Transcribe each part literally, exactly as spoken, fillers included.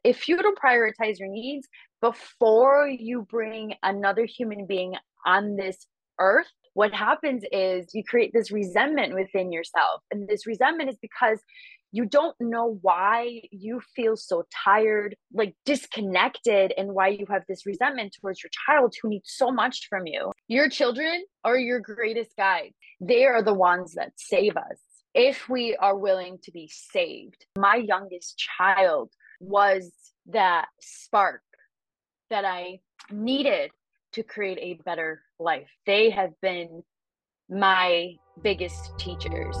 If you don't prioritize your needs before you bring another human being on this earth, what happens is you create this resentment within yourself. And this resentment is because you don't know why you feel so tired, like disconnected, and why you have this resentment towards your child who needs so much from you. Your children are your greatest guides. They are the ones that save us if we are willing to be saved. My youngest child was that spark that I needed to create a better life. They have been my biggest teachers.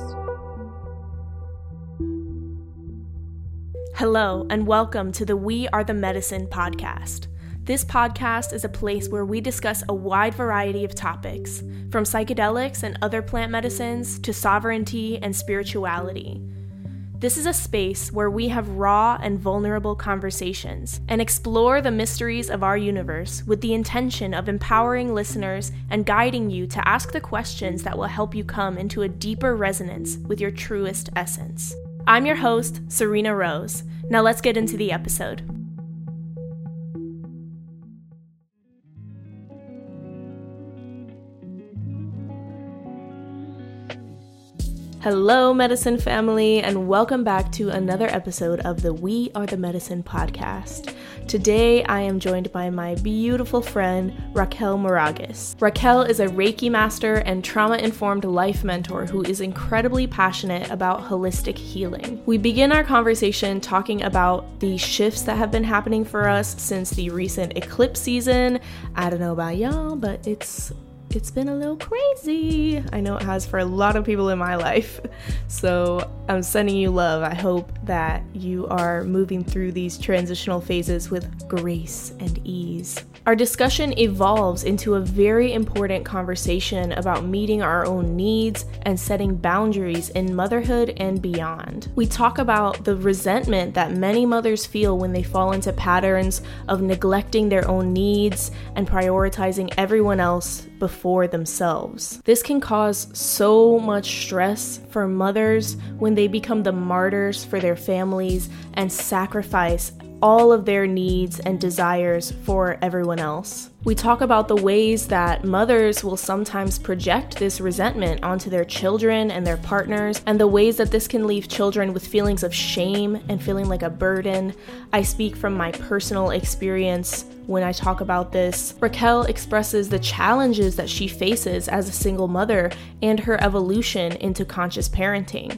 Hello, and welcome to the We Are the Medicine podcast. This podcast is a place where we discuss a wide variety of topics, from psychedelics and other plant medicines to sovereignty and spirituality. This is a space where we have raw and vulnerable conversations and explore the mysteries of our universe with the intention of empowering listeners and guiding you to ask the questions that will help you come into a deeper resonance with your truest essence. I'm your host, Serena Rose. Now let's get into the episode. Hello, medicine family, and welcome back to another episode of the We Are the Medicine podcast. Today, I am joined by my beautiful friend, Raquel Moragas. Raquel is a Reiki master and trauma-informed life mentor who is incredibly passionate about holistic healing. We begin our conversation talking about the shifts that have been happening for us since the recent eclipse season. I don't know about y'all, but it's It's been a little crazy. I know it has for a lot of people in my life. So I'm sending you love. I hope that you are moving through these transitional phases with grace and ease. Our discussion evolves into a very important conversation about meeting our own needs and setting boundaries in motherhood and beyond. We talk about the resentment that many mothers feel when they fall into patterns of neglecting their own needs and prioritizing everyone else before themselves. This can cause so much stress for mothers when they become the martyrs for their families and sacrifice all of their needs and desires for everyone else. We talk about the ways that mothers will sometimes project this resentment onto their children and their partners, and the ways that this can leave children with feelings of shame and feeling like a burden. I speak from my personal experience when I talk about this. Raquel expresses the challenges that she faces as a single mother and her evolution into conscious parenting.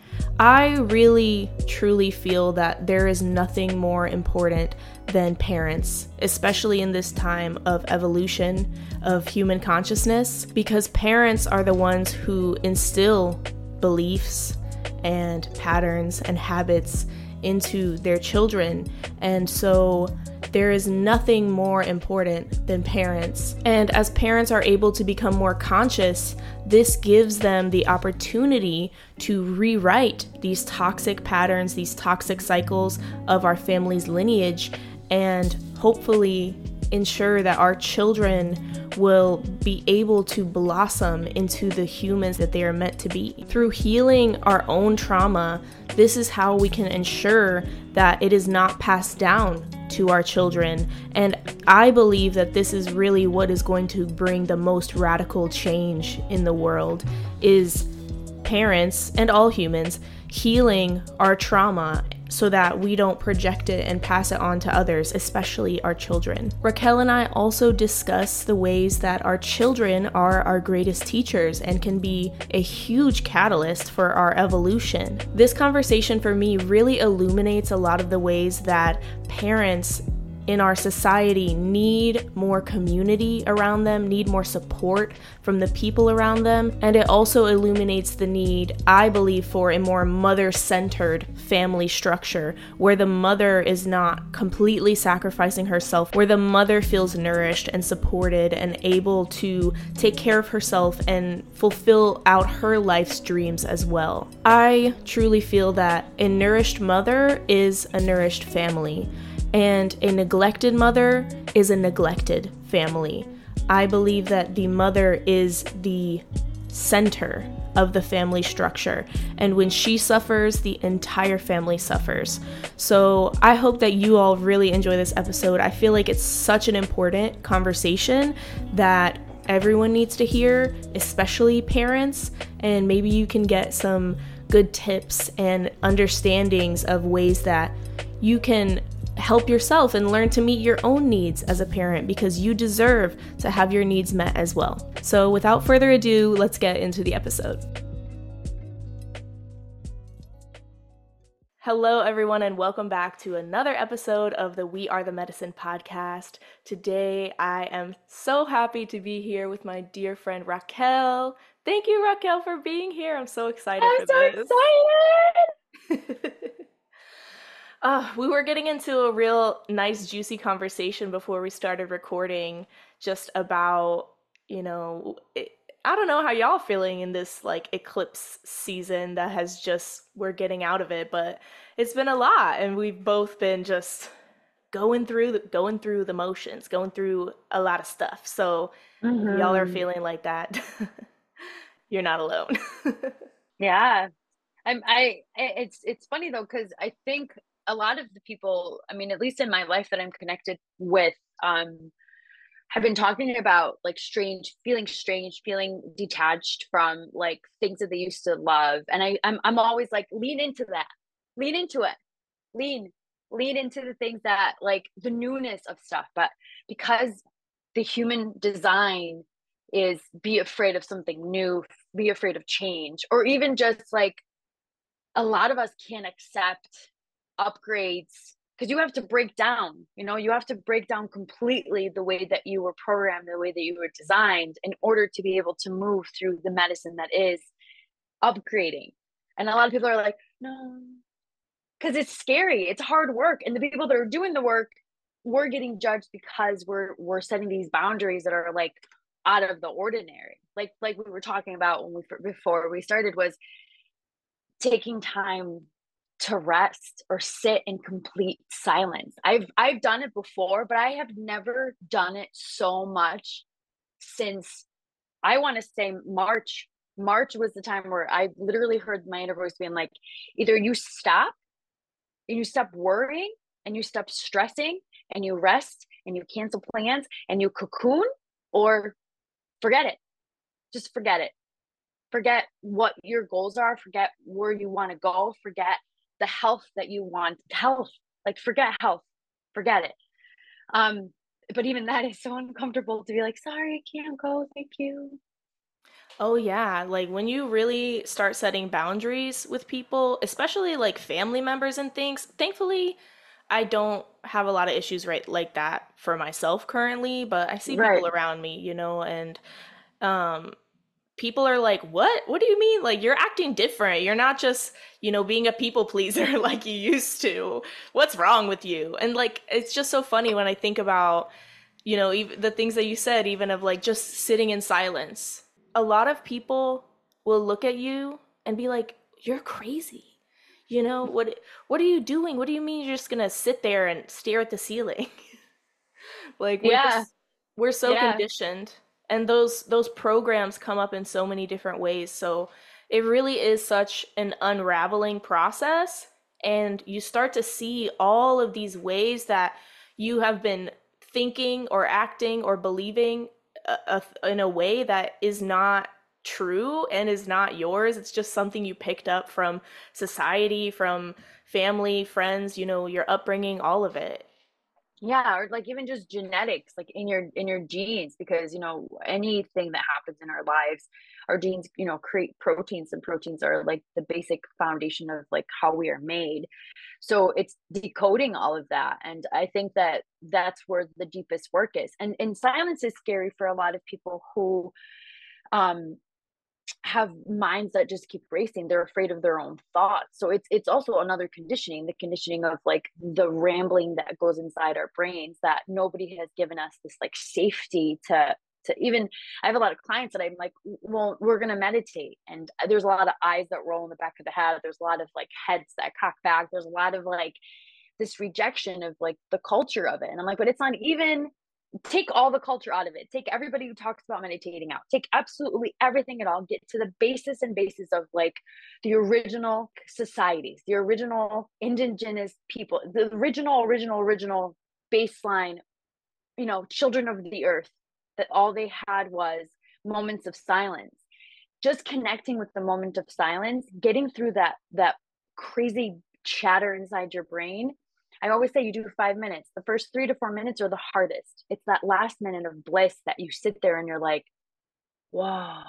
I really, truly feel that there is nothing more important than parents, especially in this time of evolution of human consciousness, because parents are the ones who instill beliefs and patterns and habits into their children. And so there is nothing more important than parents. And as parents are able to become more conscious, this gives them the opportunity to rewrite these toxic patterns, these toxic cycles of our family's lineage, and hopefully ensure that our children will be able to blossom into the humans that they are meant to be. Through healing our own trauma, this is how we can ensure that it is not passed down to our children. And I believe that this is really what is going to bring the most radical change in the world, is parents and all humans healing our trauma so that we don't project it and pass it on to others, especially our children. Raquel and I also discuss the ways that our children are our greatest teachers and can be a huge catalyst for our evolution. This conversation for me really illuminates a lot of the ways that parents in our society need more community around them, need more support from the people around them. And it also illuminates the need, I believe, for a more mother-centered family structure where the mother is not completely sacrificing herself, where the mother feels nourished and supported and able to take care of herself and fulfill out her life's dreams as well. I truly feel that a nourished mother is a nourished family, and a neglected mother is a neglected family. I believe that the mother is the center of the family structure. And when she suffers, the entire family suffers. So I hope that you all really enjoy this episode. I feel like it's such an important conversation that everyone needs to hear, especially parents, and maybe you can get some good tips and understandings of ways that you can help yourself and learn to meet your own needs as a parent, because you deserve to have your needs met as well. So without further ado, let's get into the episode. Hello, everyone, and welcome back to another episode of the We Are the Medicine podcast. Today, I am so happy to be here with my dear friend Raquel. Thank you, Raquel, for being here. I'm so excited I'm for so this. excited! uh, we were getting into a real nice, juicy conversation before we started recording, just about, you know, it, I don't know how y'all feeling in this like eclipse season that has just, we're getting out of it, but it's been a lot, and we've both been just going through the, going through the motions, going through a lot of stuff. So mm-hmm. if y'all are feeling like that, you're not alone. Yeah. I'm, I, it's, it's funny though, because I think a lot of the people, I mean, at least in my life that I'm connected with, um, have been talking about like strange, feeling strange, feeling detached from like things that they used to love. And I, I'm, I'm always like, lean into that, lean into it, lean, lean into the things that like the newness of stuff. But because the human design is be afraid of something new, be afraid of change, or even just like a lot of us can't accept upgrades, because you have to break down, you know, you have to break down completely the way that you were programmed, the way that you were designed, in order to be able to move through the medicine that is upgrading. And a lot of people are like, no, because it's scary, it's hard work. And the people that are doing the work, we're getting judged because we're we're setting these boundaries that are like out of the ordinary. Like like we were talking about when we before we started, was taking time to rest or sit in complete silence. I've I've done it before, but I have never done it so much since, I want to say, March. March was the time where I literally heard my inner voice being like, either you stop and you stop worrying and you stop stressing and you rest and you cancel plans and you cocoon, or forget it. Just forget it. Forget what your goals are. Forget where you want to go. Forget the health that you want. Health, like forget health. Forget it. Um, but even that is so uncomfortable to be like, sorry, I can't go. Thank you. Oh yeah, like when you really start setting boundaries with people, especially like family members and things. Thankfully, I don't have a lot of issues right like that for myself currently, but I see Right. people around me, you know, and um people are like, what? What do you mean? Like, you're acting different. You're not just, you know, being a people pleaser like you used to. What's wrong with you? And like, it's just so funny when I think about, you know, even the things that you said, even of like just sitting in silence. A lot of people will look at you and be like, you're crazy. You know, what what are you doing? What do you mean you're just gonna sit there and stare at the ceiling? Like we're Yeah. just we're so Yeah. conditioned, and those those programs come up in so many different ways. So it really is such an unraveling process, and you start to see all of these ways that you have been thinking or acting or believing uh, uh, in a way that is not true and is not yours. It's just something you picked up from society, from family, friends, you know, your upbringing, all of it. Yeah, or like even just genetics, like in your in your genes, because you know anything that happens in our lives, our genes, you know, create proteins, and proteins are like the basic foundation of like how we are made. So it's decoding all of that, and I think that that's where the deepest work is. And and silence is scary for a lot of people who um have minds that just keep racing. They're afraid of their own thoughts. So it's it's also another conditioning, the conditioning of like the rambling that goes inside our brains, that nobody has given us this like safety to to even. I have a lot of clients that I'm like, well, we're gonna meditate, and there's a lot of eyes that roll in the back of the head, there's a lot of like heads that cock back, there's a lot of like this rejection of like the culture of it. And I'm like, but it's not even take all the culture out of it. Take everybody who talks about meditating out. Take absolutely everything at all. Get to the basis and basis of like the original societies, the original indigenous people, the original, original, original baseline, you know, children of the earth, that all they had was moments of silence. Just connecting with the moment of silence, getting through that that crazy chatter inside your brain. I always say you do five minutes. The first three to four minutes are the hardest. It's that last minute of bliss that you sit there and you're like, whoa,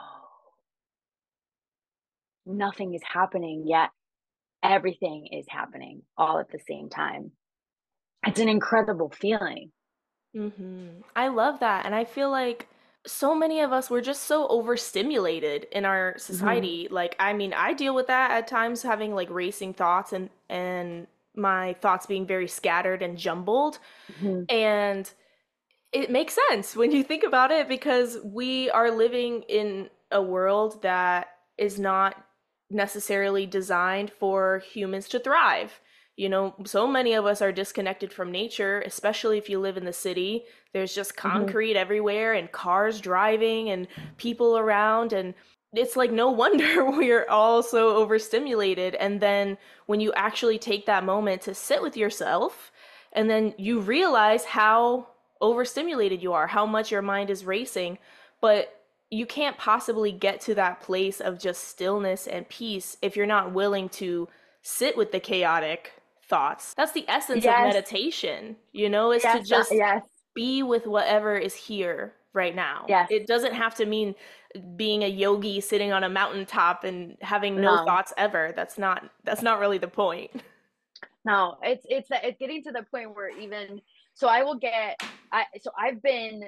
nothing is happening yet. Everything is happening all at the same time. It's an incredible feeling. Mm-hmm. I love that. And I feel like so many of us, we're just so overstimulated in our Mm-hmm. society. Like, I mean, I deal with that at times, having like racing thoughts and and my thoughts being very scattered and jumbled. Mm-hmm. And it makes sense when you think about it, because we are living in a world that is not necessarily designed for humans to thrive. You know, so many of us are disconnected from nature, especially if you live in the city. There's just Mm-hmm. concrete everywhere and cars driving and people around. And it's like no wonder we're all so overstimulated. And then when you actually take that moment to sit with yourself, and then you realize how overstimulated you are, how much your mind is racing, but you can't possibly get to that place of just stillness and peace if you're not willing to sit with the chaotic thoughts. That's the essence of Yes, meditation, you know, is to yes, uh, just yes, be with whatever is here right now. yes. It doesn't have to mean being a yogi sitting on a mountaintop and having no No, thoughts ever. That's not that's not really the point. no. It's it's it's getting to the point where even so, I will get. I so I've been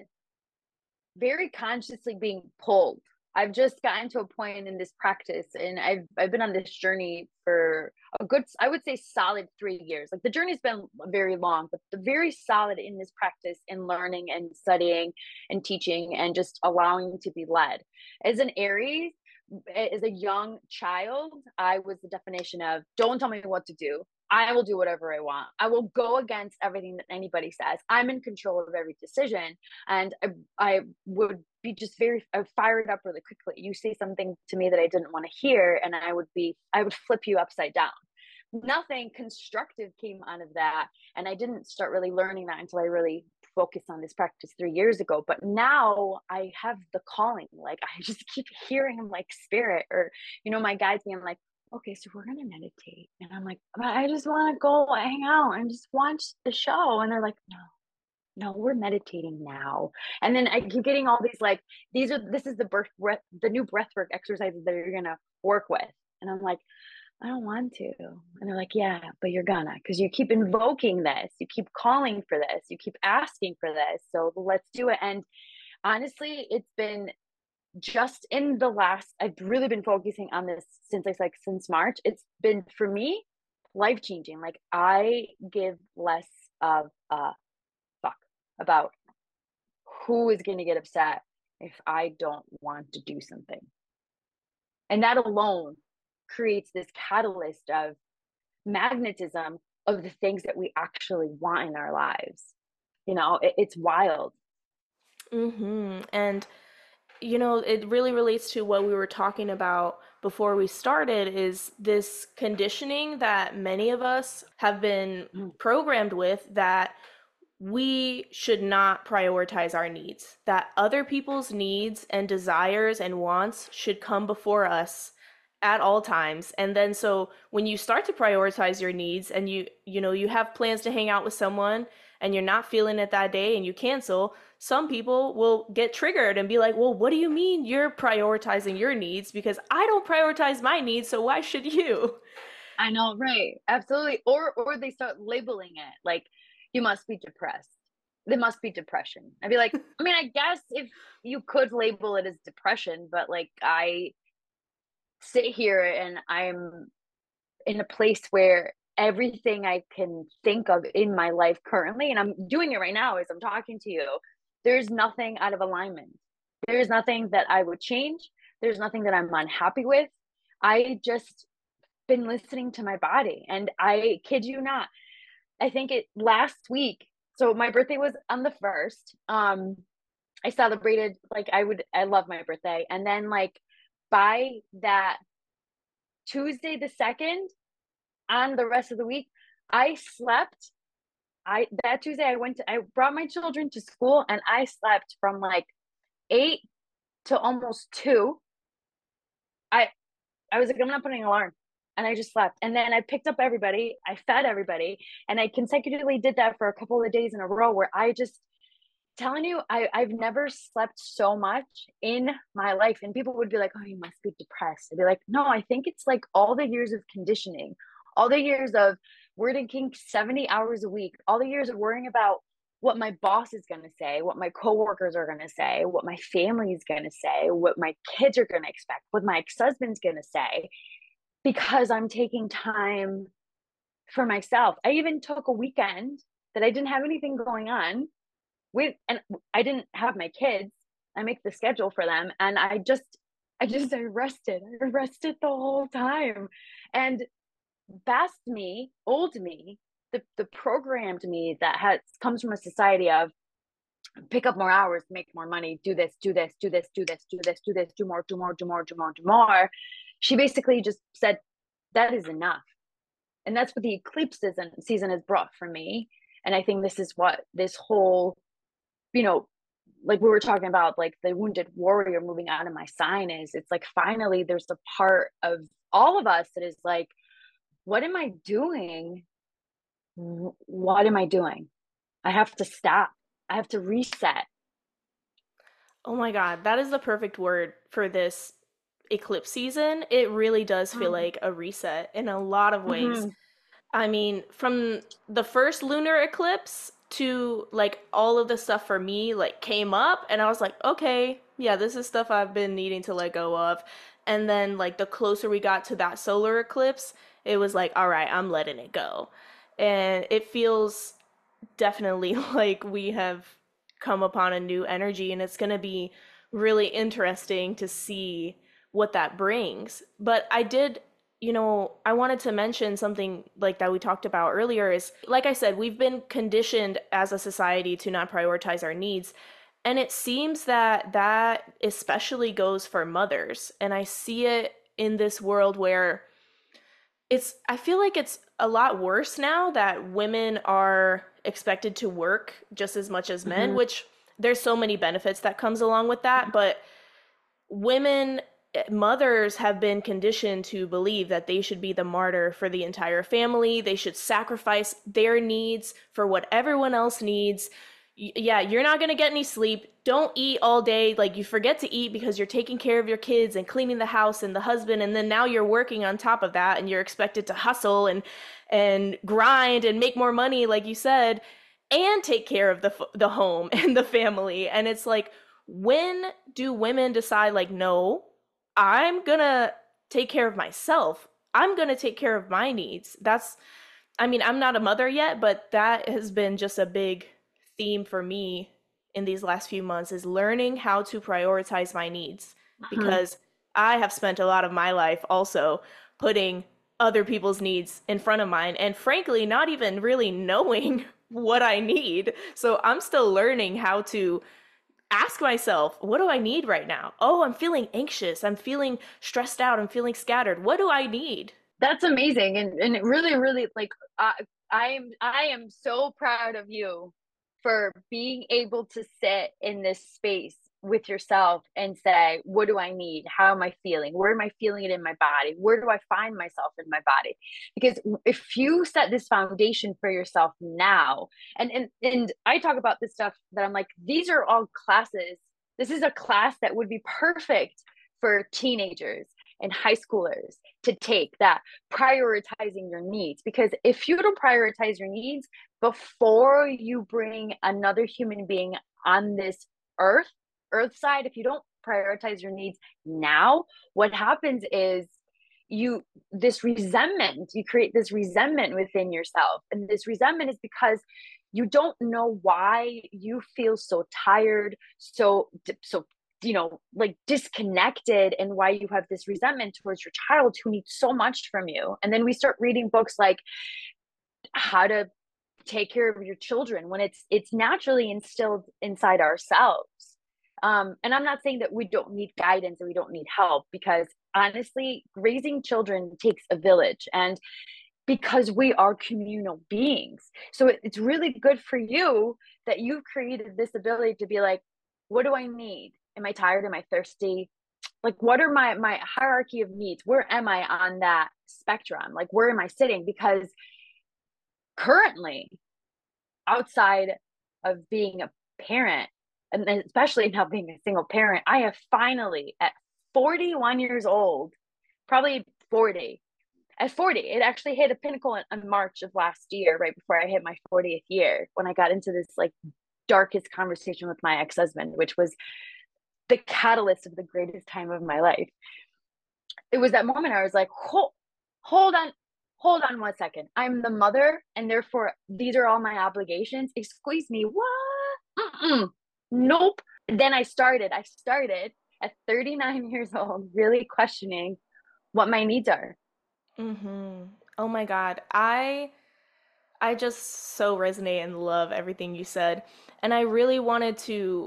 very consciously being pulled. I've just gotten to a point in this practice, and I've I've been on this journey for a good, I would say, solid three years. Like the journey's been very long, but the very solid in this practice and learning and studying and teaching and just allowing to be led. As an Aries, as a young child, I was the definition of don't tell me what to do. I will do whatever I want. I will go against everything that anybody says. I'm in control of every decision. And I, I would be just very, I fired up really quickly. You say something to me that I didn't want to hear, and I would be, I would flip you upside down. Nothing constructive came out of that. And I didn't start really learning that until I really focused on this practice three years ago. But now I have the calling. Like I just keep hearing like spirit, or, you know, my guides being like, okay, so we're gonna meditate. And I'm like, but I just want to go hang out and just watch the show. And they're like, no, no, we're meditating now. And then I keep getting all these like, these are this is the birth breath, the new breathwork exercises that you're gonna work with. And I'm like, I don't want to. And they're like, yeah, but you're gonna, because you keep invoking this, you keep calling for this, you keep asking for this. So let's do it. And honestly, it's been just in the last, I've really been focusing on this since like, like since March. It's been for me life changing. Like I give less of a fuck about who is going to get upset if I don't want to do something. And that alone creates this catalyst of magnetism of the things that we actually want in our lives. You know, it, it's wild. Mm-hmm. And you know, it really relates to what we were talking about before we started, is this conditioning that many of us have been Mm-hmm. programmed with, that we should not prioritize our needs, that other people's needs and desires and wants should come before us at all times. And then so when you start to prioritize your needs, and you you know you have plans to hang out with someone and you're not feeling it that day and you cancel, some people will get triggered and be like, well, what do you mean you're prioritizing your needs, because I don't prioritize my needs, so why should you? I know, right? Absolutely. Or or they start labeling it like you must be depressed. There must be depression. I'd be like, I mean, I guess if you could label it as depression, but like I sit here and I'm in a place where everything I can think of in my life currently, and I'm doing it right now as I'm talking to you, there's nothing out of alignment. There's nothing that I would change. There's nothing that I'm unhappy with. I just been listening to my body. And I kid you not, I think it last week so my birthday was on the first. Um, I celebrated, like I would, I love my birthday. And then like by that Tuesday the second, on the rest of the week, I slept. I that Tuesday I went to I brought my children to school and I slept from like eight to almost two. I I was like, I'm not putting an alarm. And I just slept. And then I picked up everybody. I fed everybody. And I consecutively did that for a couple of days in a row where I just telling you, I, I've never slept so much in my life. And people would be like, oh, you must be depressed. I'd be like, no, I think it's like all the years of conditioning, all the years of working seventy hours a week, all the years of worrying about what my boss is going to say, what my coworkers are going to say, what my family is going to say, what my kids are going to expect, what my ex-husband's going to say, because I'm taking time for myself. I even took a weekend that I didn't have anything going on with, and I didn't have my kids. I make the schedule for them. And I just, I just, I rested. I rested the whole time. And best me, old me, the, the programmed me that has comes from a society of pick up more hours, make more money, do this, do this, do this, do this, do this, do this, do more, do more, do more, do more, do more. She basically just said, that is enough. And that's what the eclipse season, season has brought for me. And I think this is what this whole, you know, like we were talking about, like the wounded warrior moving out of my sign is, it's like, finally, there's a part of all of us that is like, what am I doing? What am I doing? I have to stop. I have to reset. Oh my God, that is the perfect word for this eclipse season. It really does feel Mm-hmm. like a reset in a lot of ways. Mm-hmm. I mean, from the first lunar eclipse to like all of the stuff for me like came up and I was like, okay, yeah, this is stuff I've been needing to let go of. And then like the closer we got to that solar eclipse, it was like, all right, I'm letting it go. And it feels definitely like we have come upon a new energy and it's going to be really interesting to see what that brings. But I did, you know, I wanted to mention something like that we talked about earlier is like I said, we've been conditioned as a society to not prioritize our needs. And it seems that that especially goes for mothers. And I see it in this world where it's I feel like it's a lot worse now that women are expected to work just as much as men, Mm-hmm. which there's so many benefits that comes along with that, but women mothers have been conditioned to believe that they should be the martyr for the entire family. They should sacrifice their needs for what everyone else needs. Yeah, you're not going to get any sleep. Don't eat all day. Like you forget to eat because you're taking care of your kids and cleaning the house and the husband, and then now you're working on top of that and you're expected to hustle and and grind and make more money like you said and take care of the the home and the family. And it's like, when do women decide like, no, I'm going to take care of myself. I'm going to take care of my needs. That's I mean, I'm not a mother yet, but that has been just a big theme for me in these last few months is learning how to prioritize my needs Mm-hmm. because I have spent a lot of my life also putting other people's needs in front of mine and frankly not even really knowing what I need. So I'm still learning how to ask myself, what do I need right now? Oh, I'm feeling anxious. I'm feeling stressed out. I'm feeling scattered. What do I need? That's amazing. And, and it really, really like, I, I am, I am so proud of you for being able to sit in this space with yourself and say, what do I need? How am I feeling? Where am I feeling it in my body? Where do I find myself in my body? Because if you set this foundation for yourself now, and and and I talk about this stuff that I'm like, these are all classes. This is a class that would be perfect for teenagers and high schoolers to take, that prioritizing your needs. Because if you don't prioritize your needs before you bring another human being on this earth earth side, if you don't prioritize your needs now, what happens is you this resentment you create this resentment within yourself. And this resentment is because you don't know why you feel so tired, so so you know, like disconnected, and why you have this resentment towards your child who needs so much from you. And then we start reading books like how to take care of your children when it's it's naturally instilled inside ourselves. Um, and I'm not saying that we don't need guidance and we don't need help, because honestly, raising children takes a village, and because we are communal beings. So it, it's really good for you that you've created this ability to be like, what do I need? Am I tired? Am I thirsty? Like, what are my my hierarchy of needs? Where am I on that spectrum? Like, where am I sitting? Because currently, outside of being a parent, and especially now being a single parent, I have finally, at forty-one years old, probably forty, at forty, it actually hit a pinnacle in, in March of last year, right before I hit my fortieth year, when I got into this like darkest conversation with my ex-husband, which was the catalyst of the greatest time of my life. It was that moment I was like, hold, hold on, hold on one second. I'm the mother, and therefore these are all my obligations. Excuse me, what? Mm-mm. Nope. Then I started, I started at thirty-nine years old, really questioning what my needs are. Mm-hmm. Oh my God. I I just so resonate and love everything you said. And I really wanted to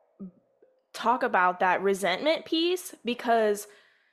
talk about that resentment piece because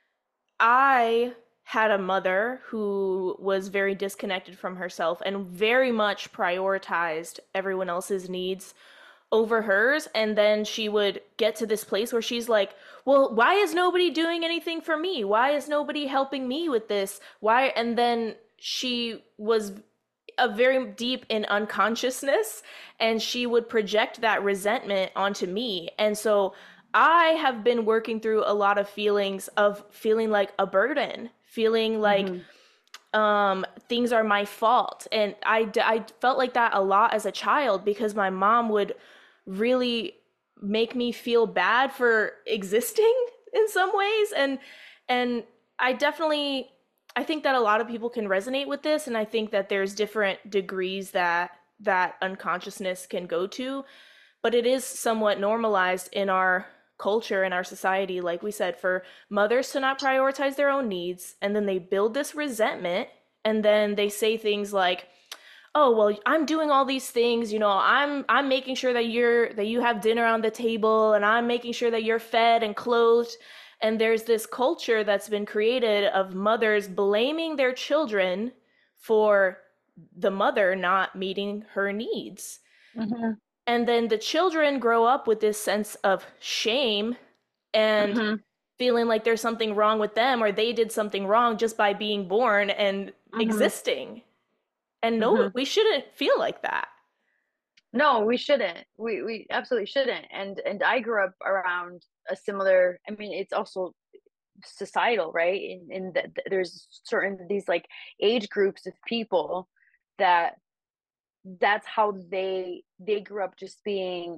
I had a mother who was very disconnected from herself and very much prioritized everyone else's needs over hers. And then she would get to this place where she's like, well, why is nobody doing anything for me? Why is nobody helping me with this? Why? And then she was a very deep in unconsciousness, and she would project that resentment onto me. And so I have been working through a lot of feelings of feeling like a burden, feeling like mm-hmm. um, things are my fault. And I, I felt like that a lot as a child because my mom would really make me feel bad for existing in some ways. And, and I definitely, I think that a lot of people can resonate with this. And I think that there's different degrees that that unconsciousness can go to, but it is somewhat normalized in our culture, in our society, like we said, for mothers to not prioritize their own needs. And then they build this resentment, and then they say things like, oh, well, I'm doing all these things, you know, I'm I'm making sure that you're that you have dinner on the table, and I'm making sure that you're fed and clothed. And there's this culture that's been created of mothers blaming their children for the mother not meeting her needs. Mm-hmm. And then the children grow up with this sense of shame and mm-hmm. feeling like there's something wrong with them, or they did something wrong just by being born and mm-hmm. existing. And no, mm-hmm. we shouldn't feel like that. No, we shouldn't. We we absolutely shouldn't. And and I grew up around a similar, I mean, it's also societal, right? In in that there's certain these like age groups of people that that's how they they grew up, just being,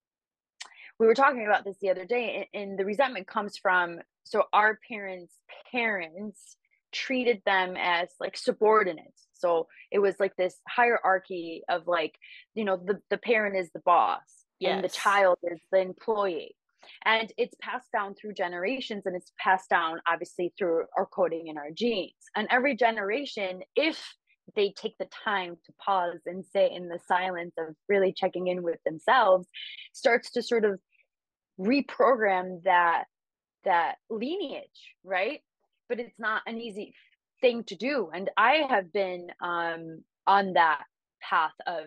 we were talking about this the other day, and, and the resentment comes from, so our parents parents treated them as like subordinates. So it was like this hierarchy of like, you know, the, the parent is the boss, yes, and the child is the employee. And it's passed down through generations, and it's passed down obviously through our coding and our genes. And every generation, if they take the time to pause and sit in the silence of really checking in with themselves, starts to sort of reprogram that that lineage, right? But it's not an easy thing to do. And I have been um, on that path of,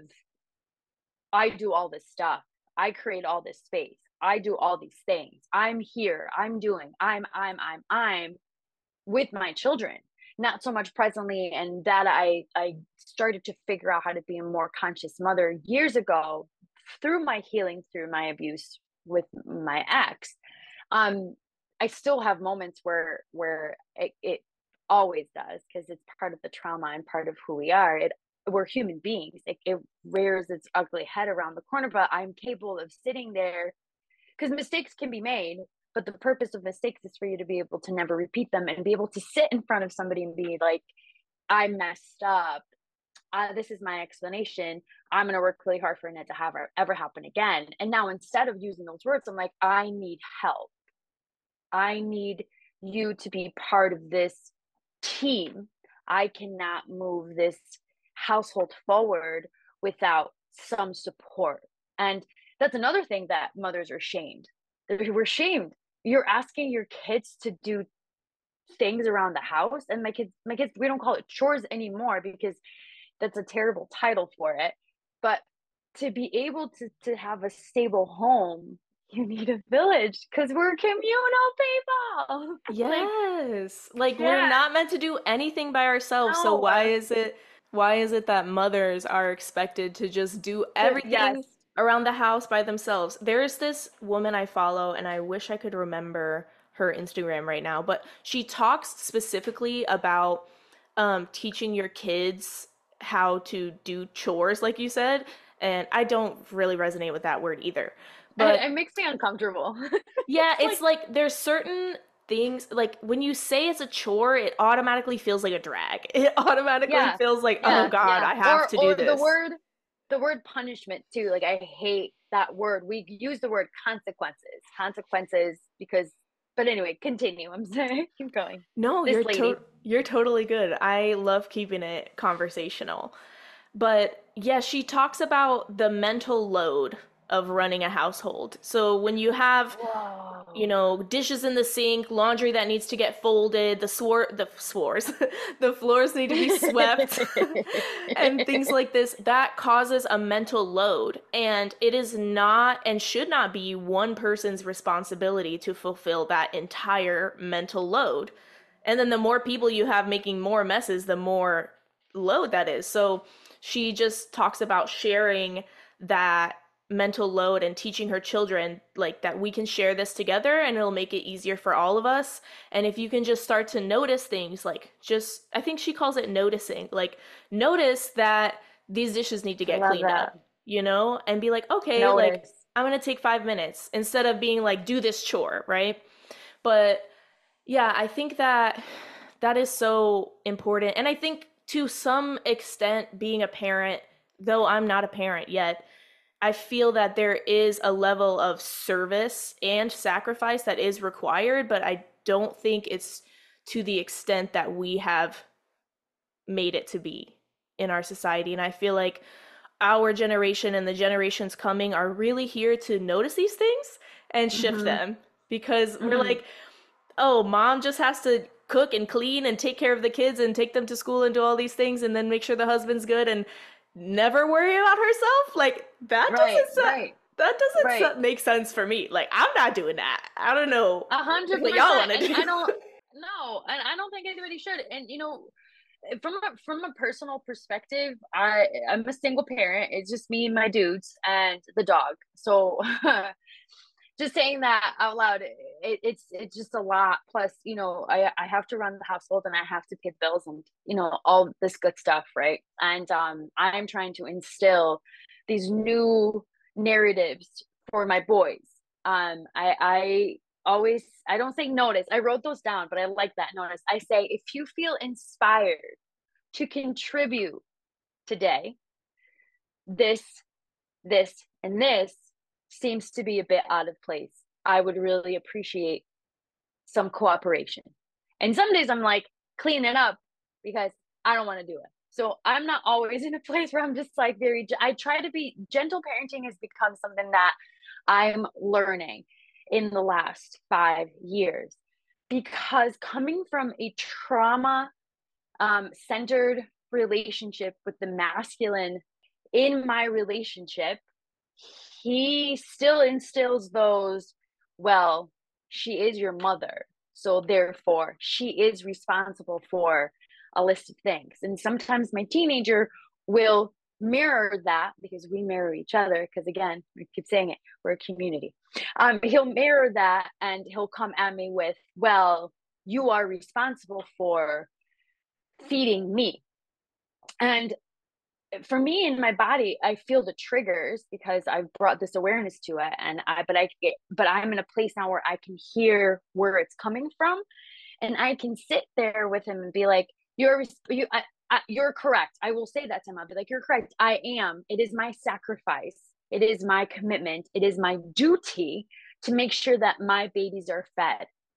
I do all this stuff. I create all this space. I do all these things. I'm here. I'm doing, I'm, I'm, I'm, I'm with my children, not so much presently. And that I, I started to figure out how to be a more conscious mother years ago through my healing, through my abuse with my ex. Um, I still have moments where where it, it always does, because it's part of the trauma and part of who we are. It we're human beings. It, it rears its ugly head around the corner, but I'm capable of sitting there, because mistakes can be made. But the purpose of mistakes is for you to be able to never repeat them, and be able to sit in front of somebody and be like, I messed up. Uh, this is my explanation. I'm going to work really hard for it to have ever happen again. And now, instead of using those words, I'm like, I need help. I need you to be part of this team. I cannot move this household forward without some support. And that's another thing that mothers are shamed. We're shamed. You're asking your kids to do things around the house, and my kids my kids we don't call it chores anymore because that's a terrible title for it. But to be able to to have a stable home, you need a village because we're communal people. Yes. Like, like Yeah. we're not meant to do anything by ourselves. No. So why is it why is it that mothers are expected to just do everything Yes. around the house by themselves? There's this woman I follow, and I wish I could remember her Instagram right now, but she talks specifically about um, teaching your kids how to do chores, like you said. And I don't really resonate with that word either. But it, it makes me uncomfortable. yeah, it's, it's like, like there's certain things, like when you say it's a chore, it automatically feels like a drag. It automatically yeah, feels like, yeah, oh God, yeah. I have or, to do or this. The word, the word punishment too. Like I hate that word. We use the word consequences, consequences because. But anyway, continue. I'm saying, keep going. No, This you're lady. to- you're totally good. I love keeping it conversational. But yeah, she talks about the mental load of running a household. So when you have, Whoa. you know, dishes in the sink, laundry that needs to get folded, the swor the swores, the floors need to be swept, and things like this, that causes a mental load. And it is not and should not be one person's responsibility to fulfill that entire mental load. And then the more people you have making more messes, the more load that is. So she just talks about sharing that mental load and teaching her children like that we can share this together and it'll make it easier for all of us. And if you can just start to notice things, like just, I think she calls it noticing, like notice that these dishes need to get cleaned that. up, you know, and be like, okay, Notice. like I'm going to take five minutes instead of being like, do this chore, right? But yeah, I think that that is so important. And I think to some extent, being a parent, though I'm not a parent yet, I feel that there is a level of service and sacrifice that is required, but I don't think it's to the extent that we have made it to be in our society. And I feel like our generation and the generations coming are really here to notice these things and shift mm-hmm. them, because mm-hmm. we're like, oh, mom just has to cook and clean and take care of the kids and take them to school and do all these things and then make sure the husband's good and never worry about herself. Like that right, doesn't right. that doesn't right. make sense for me. Like I'm not doing that. I don't know a hundred what y'all want to do. I don't no, and I don't think anybody should. And you know, from a from a personal perspective, I I'm a single parent. It's just me and my dudes and the dog. So just saying that out loud, it, it's it's just a lot. Plus, you know, I I have to run the household and I have to pay bills and you know all this good stuff, right? And um, I'm trying to instill these new narratives for my boys. Um, I I always I don't say notice. I wrote those down, but I like that notice. I say if you feel inspired to contribute today, this, this, and this seems to be a bit out of place. I would really appreciate some cooperation. And some days I'm like, clean it up because I don't want to do it. So I'm not always in a place where I'm just like very, I try to be, gentle parenting has become something that I'm learning in the last five years because coming from a trauma um, centered relationship with the masculine in my relationship, he still instills those, well, she is your mother, so therefore she is responsible for a list of things. And sometimes my teenager will mirror that because we mirror each other, because again, we keep saying it, we're a community. Um, he'll mirror that and he'll come at me with, well, you are responsible for feeding me. And for me in my body, I feel the triggers because I've brought this awareness to it. And I, but I get, but I'm in a place now where I can hear where it's coming from, and I can sit there with him and be like, "You're, you, I, I, you're correct." I will say that to him. I'll be like, "You're correct. I am. It is my sacrifice. It is my commitment. It is my duty to make sure that my babies are fed."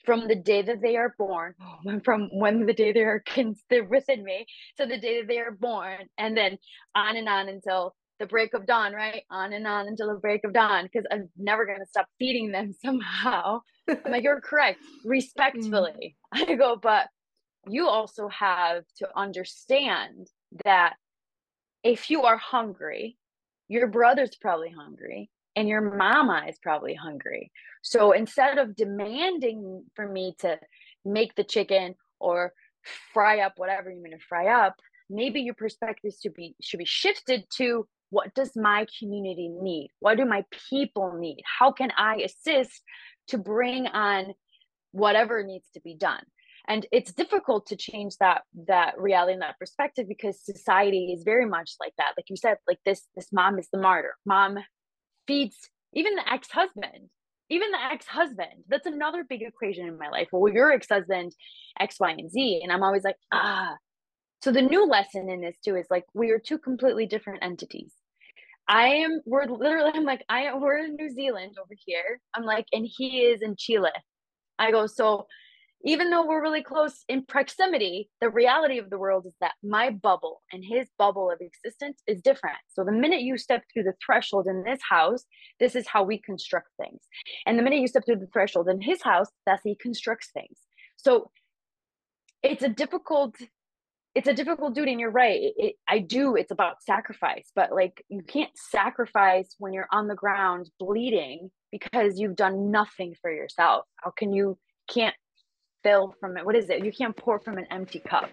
from the day that they are born, from when the day they are conceived within me to the day that they are born, and then on and on until the break of dawn, right? On and on until the break of dawn, because I'm never going to stop feeding them somehow. I'm like, you're correct, respectfully. Mm. I go, but you also have to understand that if you are hungry, your brother's probably hungry and your mama is probably hungry. So instead of demanding for me to make the chicken or fry up whatever you're going to fry up, maybe your perspective should be should be shifted to, what does my community need? What do my people need? How can I assist to bring on whatever needs to be done? And it's difficult to change that that reality and that perspective, because society is very much like that. Like you said, like this this mom is the martyr. Mom feeds even the ex-husband, even the ex-husband. That's another big equation in my life. Well, your ex-husband, X, Y, and Z. And I'm always like, ah. So the new lesson in this too is like, we are two completely different entities. I am, we're literally, I'm like, I am, we're in New Zealand over here. I'm like, and he is in Chile. I go, so even though we're really close in proximity, the reality of the world is that my bubble and his bubble of existence is different. So the minute you step through the threshold in this house, this is how we construct things. And the minute you step through the threshold in his house, that's how he constructs things. So it's a difficult, it's a difficult duty. And you're right. It, it, I do. It's about sacrifice, but like, you can't sacrifice when you're on the ground bleeding because you've done nothing for yourself. How can you, can't fill from it? What is it? You can't pour from an empty cup.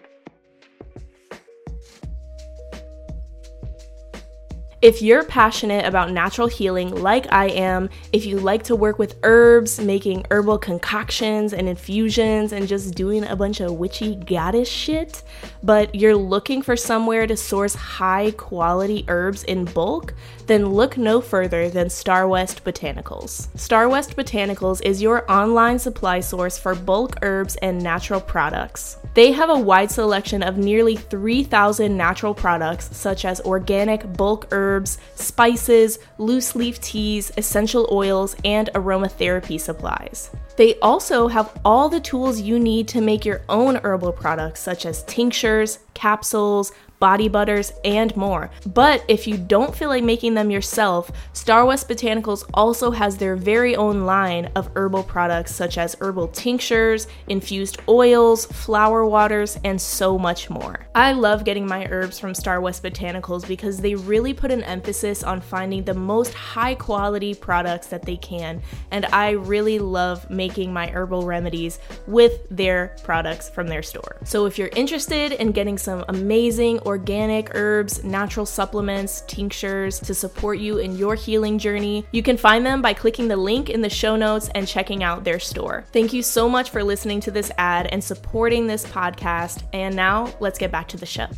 If you're passionate about natural healing like I am, if you like to work with herbs, making herbal concoctions and infusions and just doing a bunch of witchy goddess shit, but you're looking for somewhere to source high quality herbs in bulk, then look no further than Starwest Botanicals. Starwest Botanicals is your online supply source for bulk herbs and natural products. They have a wide selection of nearly three thousand natural products such as organic bulk herbs, spices, loose leaf teas, essential oils, and aromatherapy supplies. They also have all the tools you need to make your own herbal products such as tinctures, capsules, body butters, and more. But if you don't feel like making them yourself, Starwest Botanicals also has their very own line of herbal products such as herbal tinctures, infused oils, flower waters, and so much more. I love getting my herbs from Starwest Botanicals because they really put an emphasis on finding the most high quality products that they can, and I really love making my herbal remedies with their products from their store. So if you're interested in getting some amazing organic herbs, natural supplements, tinctures to support you in your healing journey, you can find them by clicking the link in the show notes and checking out their store. Thank you so much for listening to this ad and supporting this podcast. And now let's get back to the show.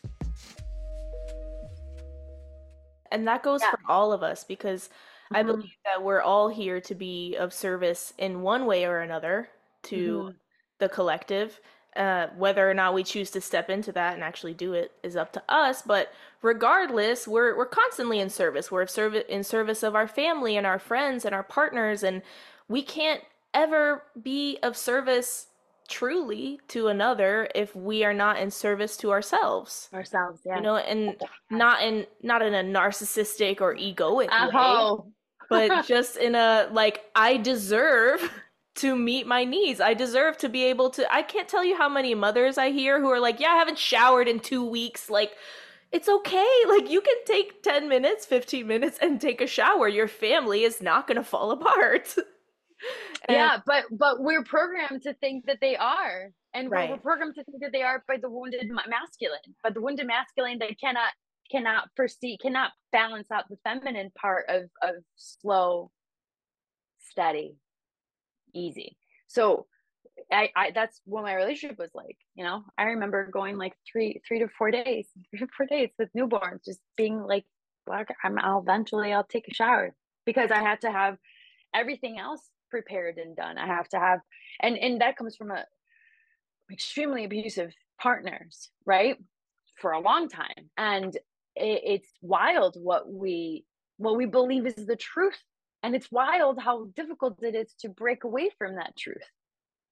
And that goes yeah. for all of us, because mm-hmm. I believe that we're all here to be of service in one way or another to mm-hmm. the collective. Uh, whether or not we choose to step into that and actually do it is up to us. But regardless, we're we're constantly in service. We're serv- in service of our family and our friends and our partners, and we can't ever be of service truly to another if we are not in service to ourselves. Ourselves, yeah. You know, and not in not in a narcissistic or egoic uh-huh. way, but just in a like, I deserve to meet my needs. I deserve to be able to, I can't tell you how many mothers I hear who are like, yeah, I haven't showered in two weeks. Like, it's okay. Like, you can take ten minutes, fifteen minutes and take a shower. Your family is not going to fall apart. And, yeah, but but we're programmed to think that they are. And right. we're programmed to think that they are by the wounded masculine. But the wounded masculine, they cannot cannot foresee, cannot balance out the feminine part of, of slow, steady, easy. So I, I that's what my relationship was like. You know, I remember going like three three to four days three to four days with newborns, just being like, well, I'm I'll eventually I'll take a shower, because I had to have everything else prepared and done. I have to have, and and that comes from a extremely abusive partners, right, for a long time. And it, it's wild what we what we believe is the truth. And it's wild how difficult it is to break away from that truth.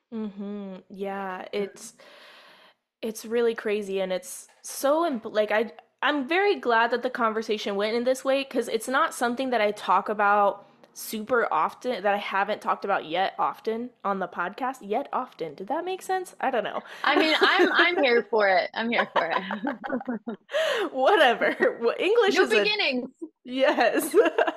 Mm-hmm. Yeah, it's it's really crazy, and it's so imp- like I I'm very glad that the conversation went in this way because it's not something that I talk about super often, that I haven't talked about yet often on the podcast yet often. Did that make sense? I don't know. I mean, I'm I'm here for it. I'm here for it. Whatever. Well, English New is a beginnings. yes.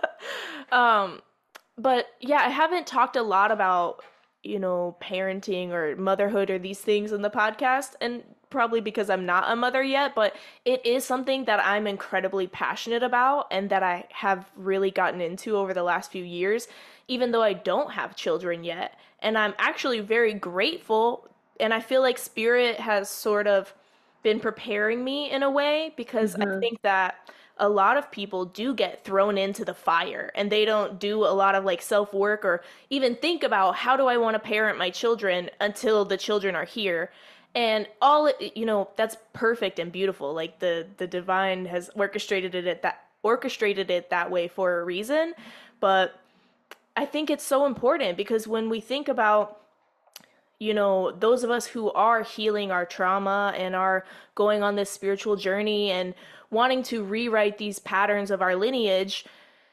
um but yeah, I haven't talked a lot about, you know, parenting or motherhood or these things in the podcast, and probably because I'm not a mother yet, but it is something that I'm incredibly passionate about and that I have really gotten into over the last few years, even though I don't have children yet. And I'm actually very grateful, and I feel like Spirit has sort of been preparing me in a way because I Mm-hmm. think that a lot of people do get thrown into the fire and they don't do a lot of like self work or even think about how do I want to parent my children until the children are here. And all it- you know, that's perfect and beautiful. Like the the divine has orchestrated it at that orchestrated it that way for a reason. But I think it's so important because when we think about, you know, those of us who are healing our trauma and are going on this spiritual journey and wanting to rewrite these patterns of our lineage,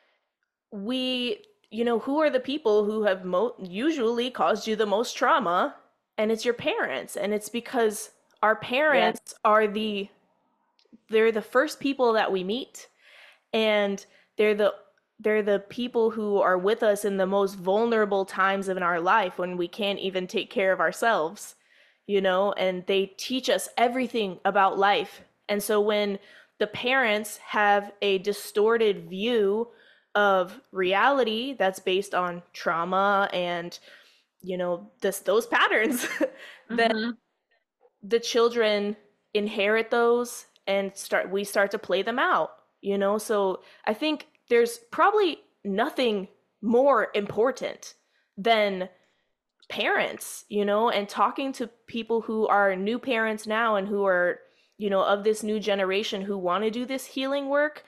we, you know, who are the people who have mo- usually caused you the most trauma? And it's your parents. And it's because our Yes. parents are the, they're the first people that we meet, and they're the they're the people who are with us in the most vulnerable times in our life when we can't even take care of ourselves, you know, and they teach us everything about life. And so when the parents have a distorted view of reality that's based on trauma and, you know, this those patterns, then Mm-hmm. the children inherit those and start we start to play them out, you know. So I think there's probably nothing more important than parents, you know, and talking to people who are new parents now and who are, you know, of this new generation who want to do this healing work,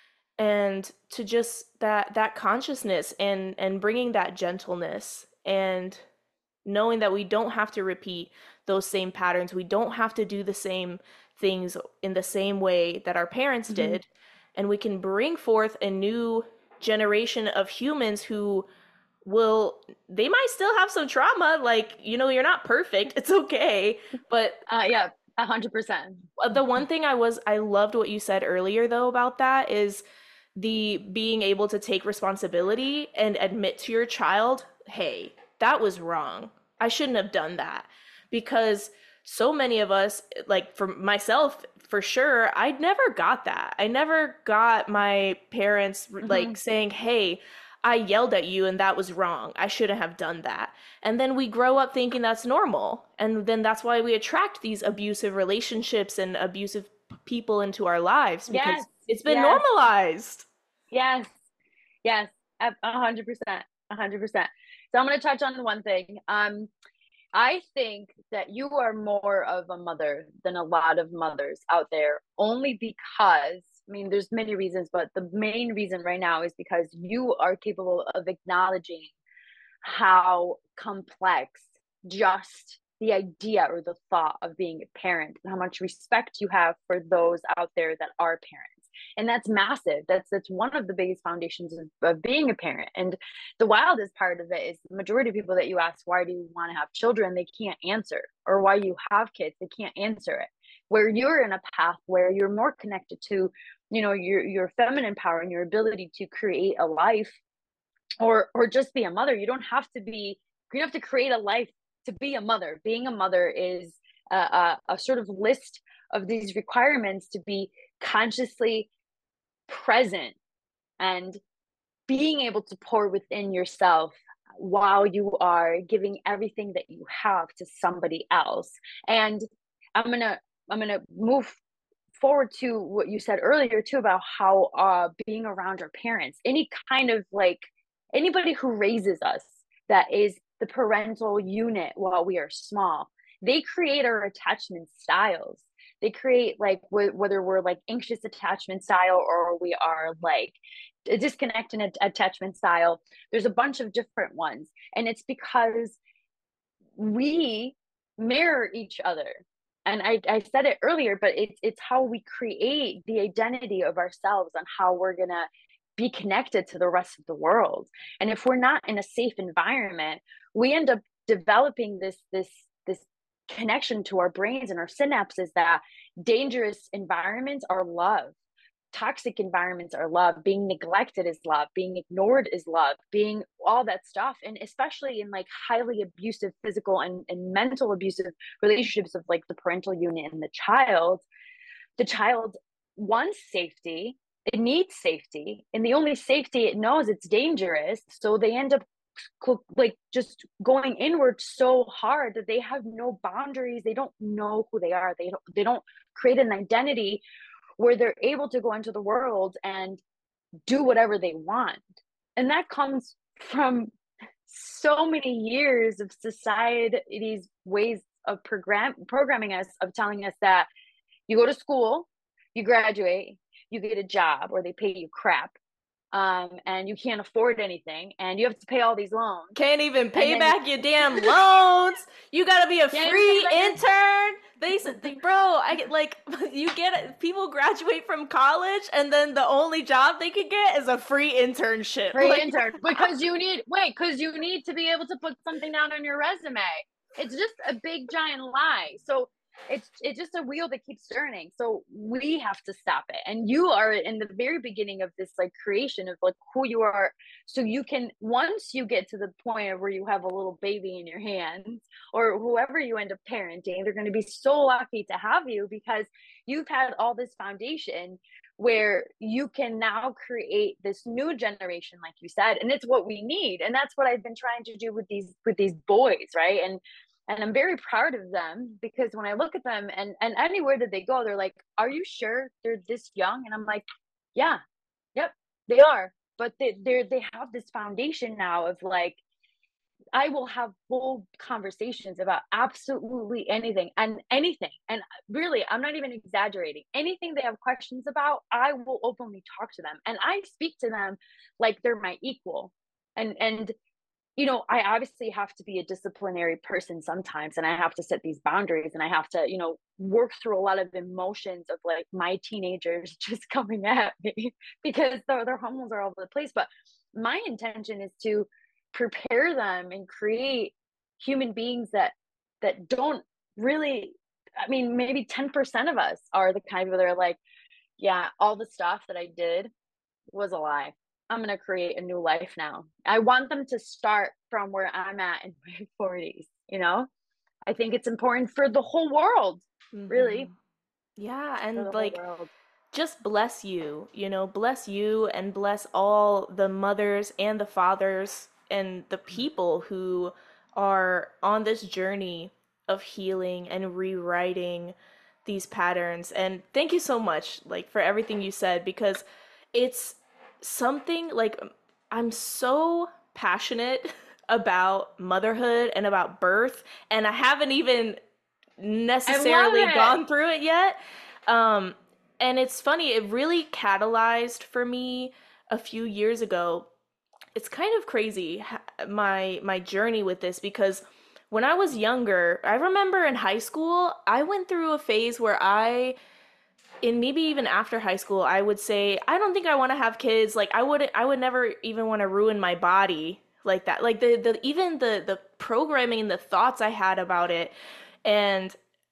and to just that that consciousness and and bringing that gentleness and knowing that we don't have to repeat those same patterns. We don't have to do the same things in the same way that our parents Mm-hmm. did. And we can bring forth a new generation of humans who will, they might still have some trauma. Like, you know, you're not perfect. It's okay. But Uh, yeah, a hundred percent. the one thing I was, I loved what you said earlier, though, about that is the being able to take responsibility and admit to your child, hey, that was wrong. I shouldn't have done that. Because so many of us, like for myself, for sure, I never got that. I never got my parents Mm-hmm. like saying, hey, I yelled at you and that was wrong. I shouldn't have done that. And then we grow up thinking that's normal. And then that's why we attract these abusive relationships and abusive people into our lives Yes, because it's been yes, normalized. yes, yes, a a hundred percent, a hundred percent. So I'm gonna touch on one thing. Um, I think that you are more of a mother than a lot of mothers out there, only because, I mean, there's many reasons, but the main reason right now is because you are capable of acknowledging how complex just the idea or the thought of being a parent and how much respect you have for those out there that are parents. And that's massive. That's that's one of the biggest foundations of, of being a parent. And the wildest part of it is the majority of people that you ask, why do you want to have children, they can't answer, or why you have kids, they can't answer it. Where you're in a path where you're more connected to, you know, your your feminine power and your ability to create a life, or or just be a mother. You don't have to be, you don't have to create a life to be a mother. Being a mother is a, a, a sort of list of these requirements to be consciously present and being able to pour within yourself while you are giving everything that you have to somebody else. And i'm gonna i'm gonna move forward to what you said earlier too about how uh being around our parents, any kind of like anybody who raises us, that is the parental unit while we are small, they create our attachment styles. They create like wh- whether we're like anxious attachment style or we are like a disconnected attachment style. There's a bunch of different ones, and it's because we mirror each other. And I, I said it earlier, but it's it's how we create the identity of ourselves and how we're gonna be connected to the rest of the world. And if we're not in a safe environment, we end up developing this this this connection to our brains and our synapses that dangerous environments are love, toxic environments are love, being neglected is love, being ignored is love, being all that stuff. And especially in like highly abusive physical and, and mental abusive relationships of like the parental unit and the child, the child wants safety, it needs safety, and the only safety it knows, it's dangerous. So they end up like just going inward so hard that they have no boundaries, they don't know who they are, they don't they don't create an identity where they're able to go into the world and do whatever they want. And that comes from so many years of society's ways of program programming us, of telling us that you go to school, you graduate, you get a job, or they pay you crap, um, and you can't afford anything, and you have to pay all these loans. Can't even pay then, back your damn loans. You gotta be a free intern. They said, bro, I get like, you get people graduate from college, and then the only job they could get is a free internship. Free like, intern because you need wait, because you need to be able to put something down on your resume. It's just a big giant lie. So it's it's just a wheel that keeps turning. So we have to stop it. And you are in the very beginning of this like creation of like who you are. So you can, once you get to the point where you have a little baby in your hands, or whoever you end up parenting, they're going to be so lucky to have you because you've had all this foundation where you can now create this new generation, like you said. And it's what we need. And that's what I've been trying to do with these with these boys, right? And And I'm very proud of them because when I look at them and, and anywhere that they go, they're like, are you sure they're this young? And I'm like, yeah, yep, they are. But they they they have this foundation now of like, I will have full conversations about absolutely anything and anything. And really, I'm not even exaggerating. Anything they have questions about, I will openly talk to them. And I speak to them like they're my equal. And and you know, I obviously have to be a disciplinary person sometimes, and I have to set these boundaries, and I have to, you know, work through a lot of emotions of like my teenagers just coming at me because their, their hormones are all over the place. But my intention is to prepare them and create human beings that that don't really, I mean, maybe ten percent of us are the kind of that are like, yeah, all the stuff that I did was a lie. I'm going to create a new life now. I want them to start from where I'm at in my forties, you know? I think it's important for the whole world, mm-hmm. really. Yeah, and like, just bless you, you know, bless you and bless all the mothers and the fathers and the people who are on this journey of healing and rewriting these patterns. And thank you so much, like, for everything you said, because it's something like I'm so passionate about motherhood and about birth, and I haven't even necessarily gone through it yet. Um, and it's funny, it really catalyzed for me a few years ago. It's kind of crazy, my my journey with this, because when I was younger, I remember in high school, I went through a phase where I in maybe even after high school, I would say, I don't think I want to have kids. Like I would, I would never even want to ruin my body like that. Like the, the, even the, the programming, the thoughts I had about it. And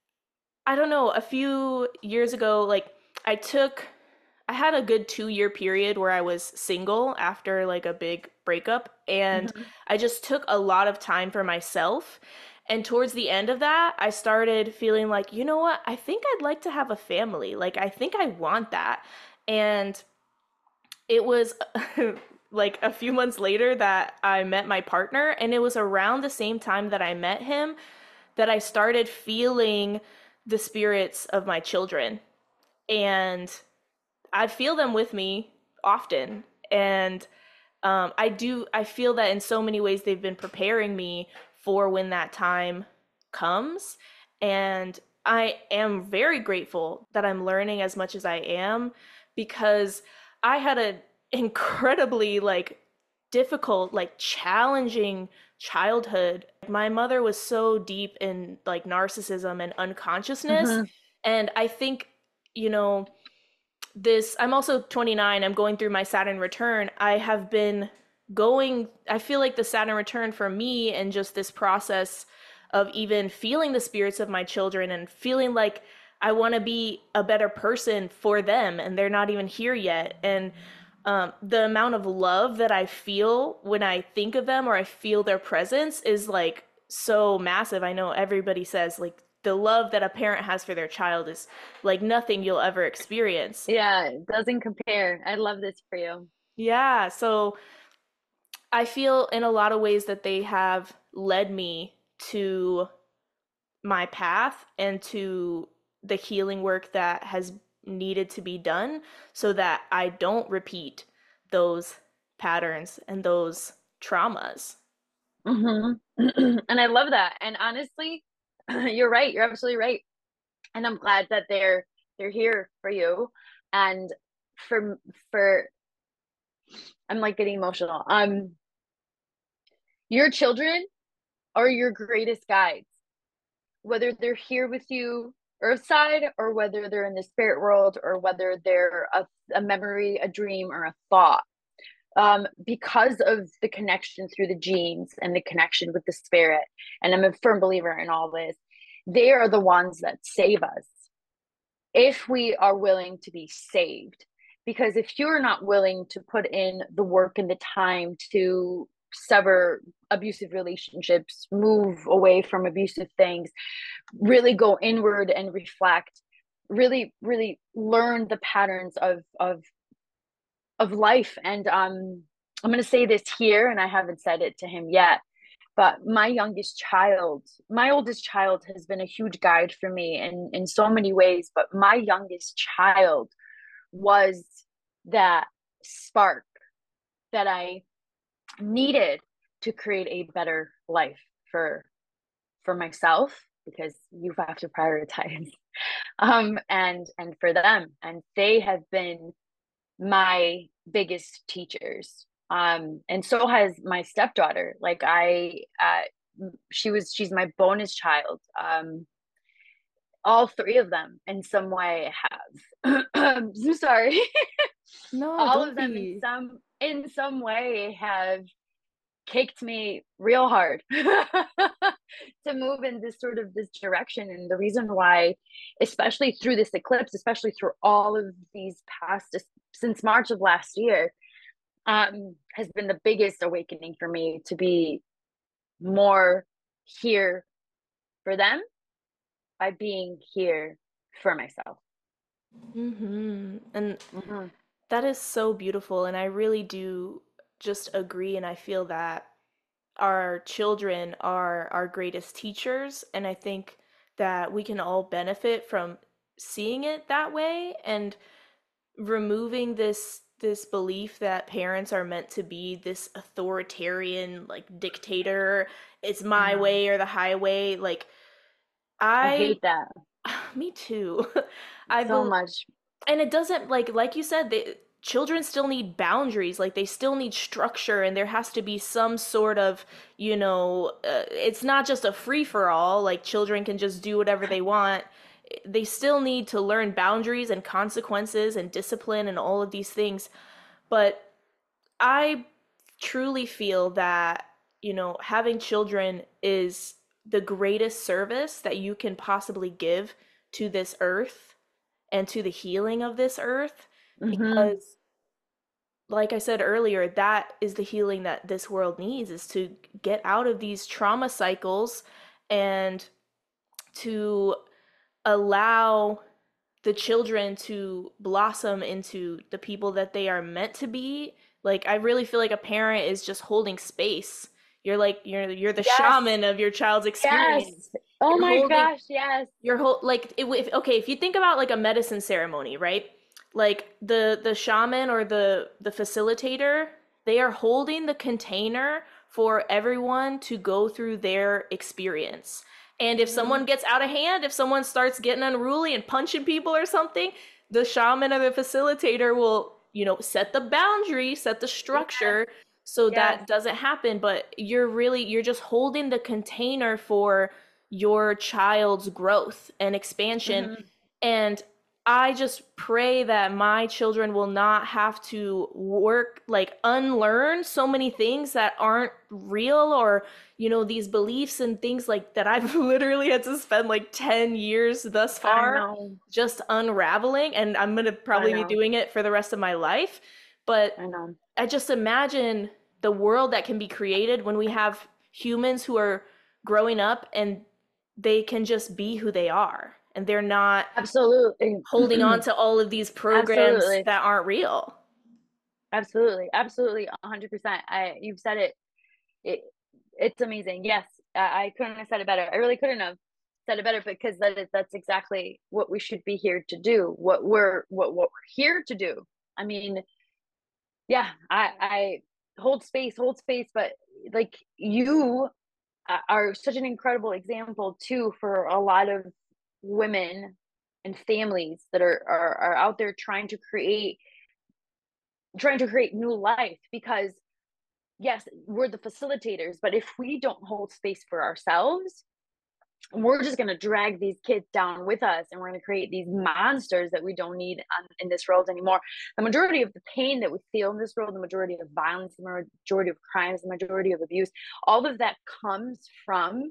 I don't know, a few years ago, like I took, I had a good two year period where I was single after like a big breakup. And mm-hmm. I just took a lot of time for myself. And towards the end of that, I started feeling like, you know what? I think I'd like to have a family. Like, I think I want that. And it was like a few months later that I met my partner. And it was around the same time that I met him that I started feeling the spirits of my children. And I'd feel them with me often. And um, I do, I feel that in so many ways they've been preparing me for when that time comes. And I am very grateful that I'm learning as much as I am, because I had an incredibly like difficult, like challenging childhood. My mother was so deep in like narcissism and unconsciousness. Mm-hmm. And I think, you know, this, I'm also twenty-nine, I'm going through my Saturn return. I have been going, I feel like the Saturn return for me and just this process of even feeling the spirits of my children and feeling like I want to be a better person for them and they're not even here yet. And um, the amount of love that I feel when I think of them or I feel their presence is like so massive. I know everybody says like the love that a parent has for their child is like nothing you'll ever experience. Yeah, it doesn't compare. I love this for you. Yeah, so I feel in a lot of ways that they have led me to my path and to the healing work that has needed to be done so that I don't repeat those patterns and those traumas. Mm-hmm. And I love that. And honestly, you're right. You're absolutely right. And I'm glad that they're they're here for you. And for for I'm like getting emotional. Um, your children are your greatest guides, whether they're here with you earthside or whether they're in the spirit world or whether they're a, a memory, a dream, or a thought. Um, because of the connection through the genes and the connection with the spirit, and I'm a firm believer in all this, they are the ones that save us if we are willing to be saved. Because if you're not willing to put in the work and the time to sever abusive relationships, move away from abusive things, really go inward and reflect, really, really learn the patterns of of of life. And um, I'm going to say this here, and I haven't said it to him yet, but my youngest child, my oldest child has been a huge guide for me in, in so many ways. But my youngest child was that spark that I needed to create a better life for for myself, because you have to prioritize, um, and and for them. And they have been my biggest teachers, um and so has my stepdaughter. Like I uh she was she's my bonus child. Um all three of them in some way have I'm sorry. No, All of don't them in be. some in some way have kicked me real hard to move in this sort of this direction. And the reason why, especially through this eclipse, especially through all of these past, since March of last year, um, has been the biggest awakening for me to be more here for them by being here for myself. Mm-hmm. And Mm-hmm. that is so beautiful. And I really do just agree. And I feel that our children are our greatest teachers. And I think that we can all benefit from seeing it that way and removing this this belief that parents are meant to be this authoritarian like dictator, it's I my know. way or the highway. Like I I hate that me too. I so bel much. and it doesn't, like like you said, they, children still need boundaries, like they still need structure, and there has to be some sort of, you know, uh, it's not just a free for all, like children can just do whatever they want. They still need to learn boundaries and consequences and discipline and all of these things. But I truly feel that, you know, having children is the greatest service that you can possibly give to this earth and to the healing of this earth, Mm-hmm. because like I said earlier, that is the healing that this world needs, is to get out of these trauma cycles and to allow the children to blossom into the people that they are meant to be. Like I really feel like a parent is just holding space. You're like you're you're the Yes. shaman of your child's Yes. experience. Oh You're my holding gosh. Yes. your whole like it, if, okay, if you think about like a medicine ceremony, right? Like the the shaman or the the facilitator, they are holding the container for everyone to go through their experience. And if Mm-hmm. someone gets out of hand, if someone starts getting unruly and punching people or something, the shaman or the facilitator will, you know, set the boundary, set the Yes. structure so Yes. that doesn't happen. But you're really, you're just holding the container for your child's growth and expansion. Mm-hmm. And I just pray that my children will not have to work, like unlearn so many things that aren't real, or, you know, these beliefs and things like that I've literally had to spend like ten years thus I far know. just unraveling. And I'm going to I probably be know. doing it for the rest of my life. But I know. I just imagine the world that can be created when we have humans who are growing up and they can just be who they are, and they're not Absolutely. holding on to all of these programs Absolutely. that aren't real. Absolutely. Absolutely. A hundred percent. I, you've said it. It, it's amazing. Yes. I, I couldn't have said it better. I really couldn't have said it better, because that is, that's exactly what we should be here to do. What we're, what, what we're here to do. I mean, yeah, I, I hold space, hold space, but like you are such an incredible example too for a lot of women and families that are, are are out there trying to create trying to create new life. Because yes, we're the facilitators, but if we don't hold space for ourselves, we're just going to drag these kids down with us, and we're going to create these monsters that we don't need on, in this world anymore. The majority of the pain that we feel in this world, the majority of violence, the majority of crimes, the majority of abuse, all of that comes from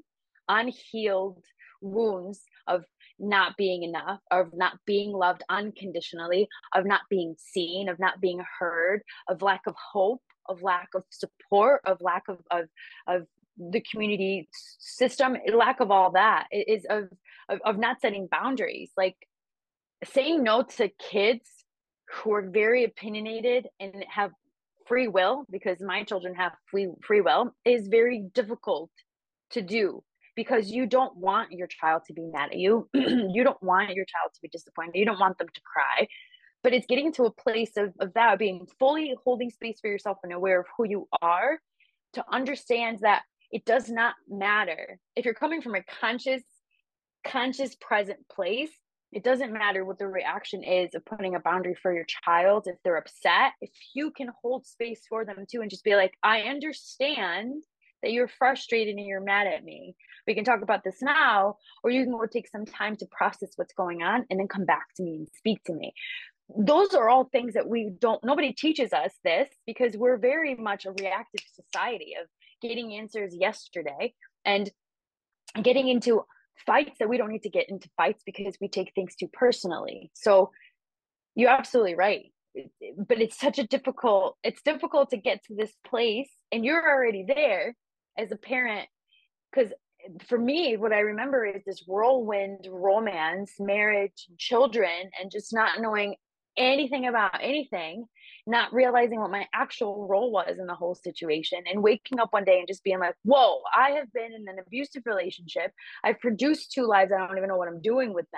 unhealed wounds of not being enough, of not being loved unconditionally, of not being seen, of not being heard, of lack of hope, of lack of support, of lack of of, of the community system, lack of all that is of, of of not setting boundaries, like saying no to kids who are very opinionated and have free will, because my children have free free will, is very difficult to do, because you don't want your child to be mad at you. You don't want your child to be disappointed, you don't want them to cry. But it's getting to a place of, of that, being fully holding space for yourself and aware of who you are, to understand that it does not matter if you're coming from a conscious conscious present place. It doesn't matter what the reaction is of putting a boundary for your child. If they're upset, if you can hold space for them too, and just be like, I understand that you're frustrated and you're mad at me, we can talk about this now, or you can go take some time to process what's going on and then come back to me and speak to me. Those are all things that we don't, nobody teaches us this, because we're very much a reactive society of getting answers yesterday and getting into fights that we don't need to get into fights, because we take things too personally. So you're absolutely right. But it's such a difficult, it's difficult to get to this place, and you're already there as a parent. Because for me, what I remember is this whirlwind romance, marriage, children, and just not knowing anything about anything, not realizing what my actual role was in the whole situation, and waking up one day and just being like, whoa, I have been in an abusive relationship. I've produced two lives. I don't even know what I'm doing with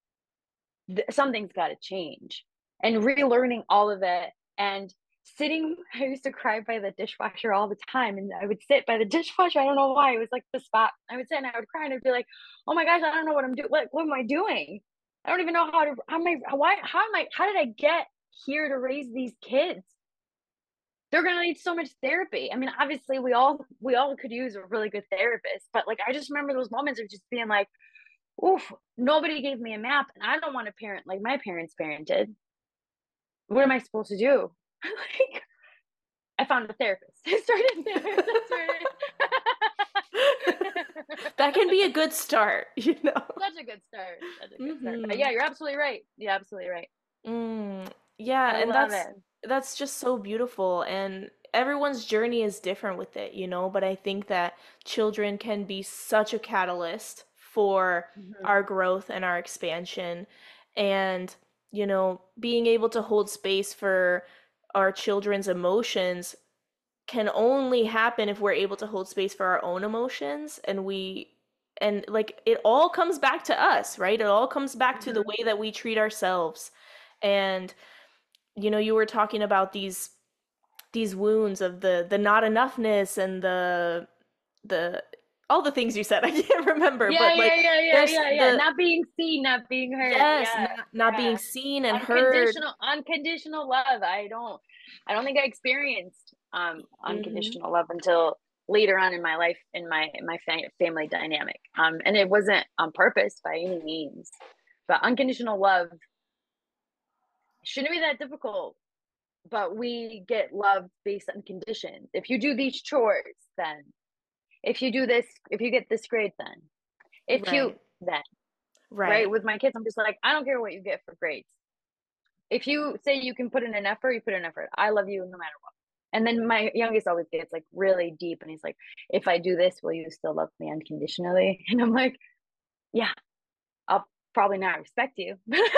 them. Something's got to change. And relearning all of it, and sitting, I used to cry by the dishwasher all the time, and I would sit by the dishwasher. I don't know why. It was like the spot. I would sit and I would cry, and I'd be like, oh my gosh, I don't know what I'm doing. What, what am I doing? I don't even know how to, how am I, why, how am I, how did I get here to raise these kids? They're going to need so much therapy. I mean, obviously we all, we all could use a really good therapist, but like, I just remember those moments of just being like, oof, nobody gave me a map, and I don't want to parent like my parents parented. What am I supposed to do? Like, I found a therapist. I started there. That can be a good start, you know. Such a good start. Such a good Mm-hmm. start. But yeah, you're absolutely right. You're absolutely right. Mm, yeah, I and love that's it. that's just so beautiful, and everyone's journey is different with it, you know, but I think that children can be such a catalyst for Mm-hmm. our growth and our expansion, and you know, being able to hold space for our children's emotions can only happen if we're able to hold space for our own emotions, and we and like it all comes back to us, right? It all comes back Mm-hmm. to the way that we treat ourselves. And you know, you were talking about these these wounds of the the not enoughness and the the all the things you said. I can't remember, Yeah, but yeah, like yeah, yeah, there's yeah, yeah. the Not being seen, not being heard. yes, Yeah, not, not being yeah. seen and heard. Unconditional, unconditional love. I don't, I don't think I experienced um Hmm. unconditional love until later on in my life, in my in my fa- family dynamic. Um, and it wasn't on purpose by any means, but unconditional love shouldn't be that difficult. But we get loved based on conditions. If you do these chores, then if you do this, if you get this grade, then if you Right. then right Right. with my kids, I'm just like, I don't care what you get for grades. If you say you can put in an effort, you put in an effort. I love you no matter what. And then my youngest always gets like really deep, and he's like, if I do this, will you still love me unconditionally? And I'm like, yeah, I'll probably not respect you.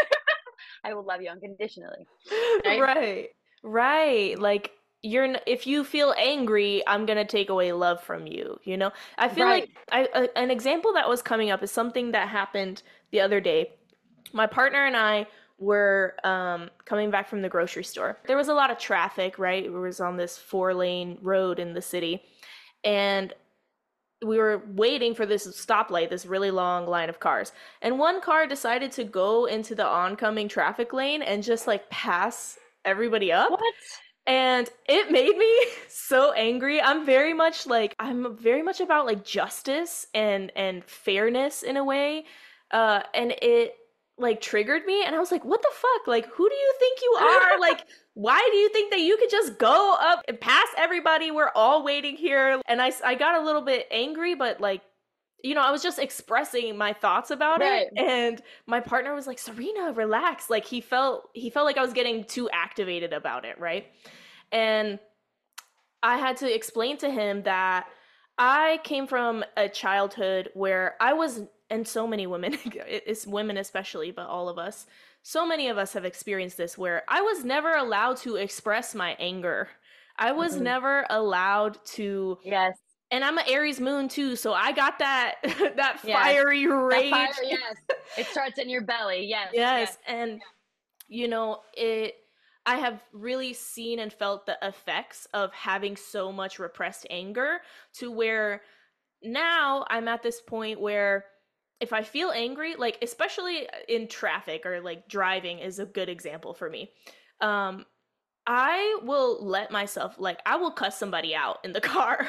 I will love you unconditionally. Right. Right. Right. Like you're n- if you feel angry, I'm going to take away love from you, you know? I feel like Right. I, a, an example that was coming up is something that happened the other day. My partner and I were um, coming back from the grocery store. There was a lot of traffic, right? It was on this four lane road in the city. And we were waiting for this stoplight, this really long line of cars. And one car decided to go into the oncoming traffic lane and just like pass everybody up. What? And it made me so angry. I'm very much like I'm very much about like justice and and fairness in a way. Uh and it like triggered me and I was like, "What the fuck? Like who do you think you are? Like why do you think that you could just go up and pass everybody? We're all waiting here." And I I got a little bit angry, but like you know, I was just expressing my thoughts about it, Right. and my partner was like, "Serena, relax." Like he felt he felt like I was getting too activated about it, right? And I had to explain to him that I came from a childhood where I was, and so many women, it's women especially, but all of us, so many of us have experienced this where I was never allowed to express my anger. I was Mhm. never allowed to, Yes. and I'm an Aries moon too, so I got that that Yes. fiery That fire. rage. Yes. It starts in your belly. Yes. Yes. Yes, and you know, it I have really seen and felt the effects of having so much repressed anger to where now I'm at this point where if I feel angry, like especially in traffic or like driving is a good example for me. Um I will let myself like I will cuss somebody out in the car.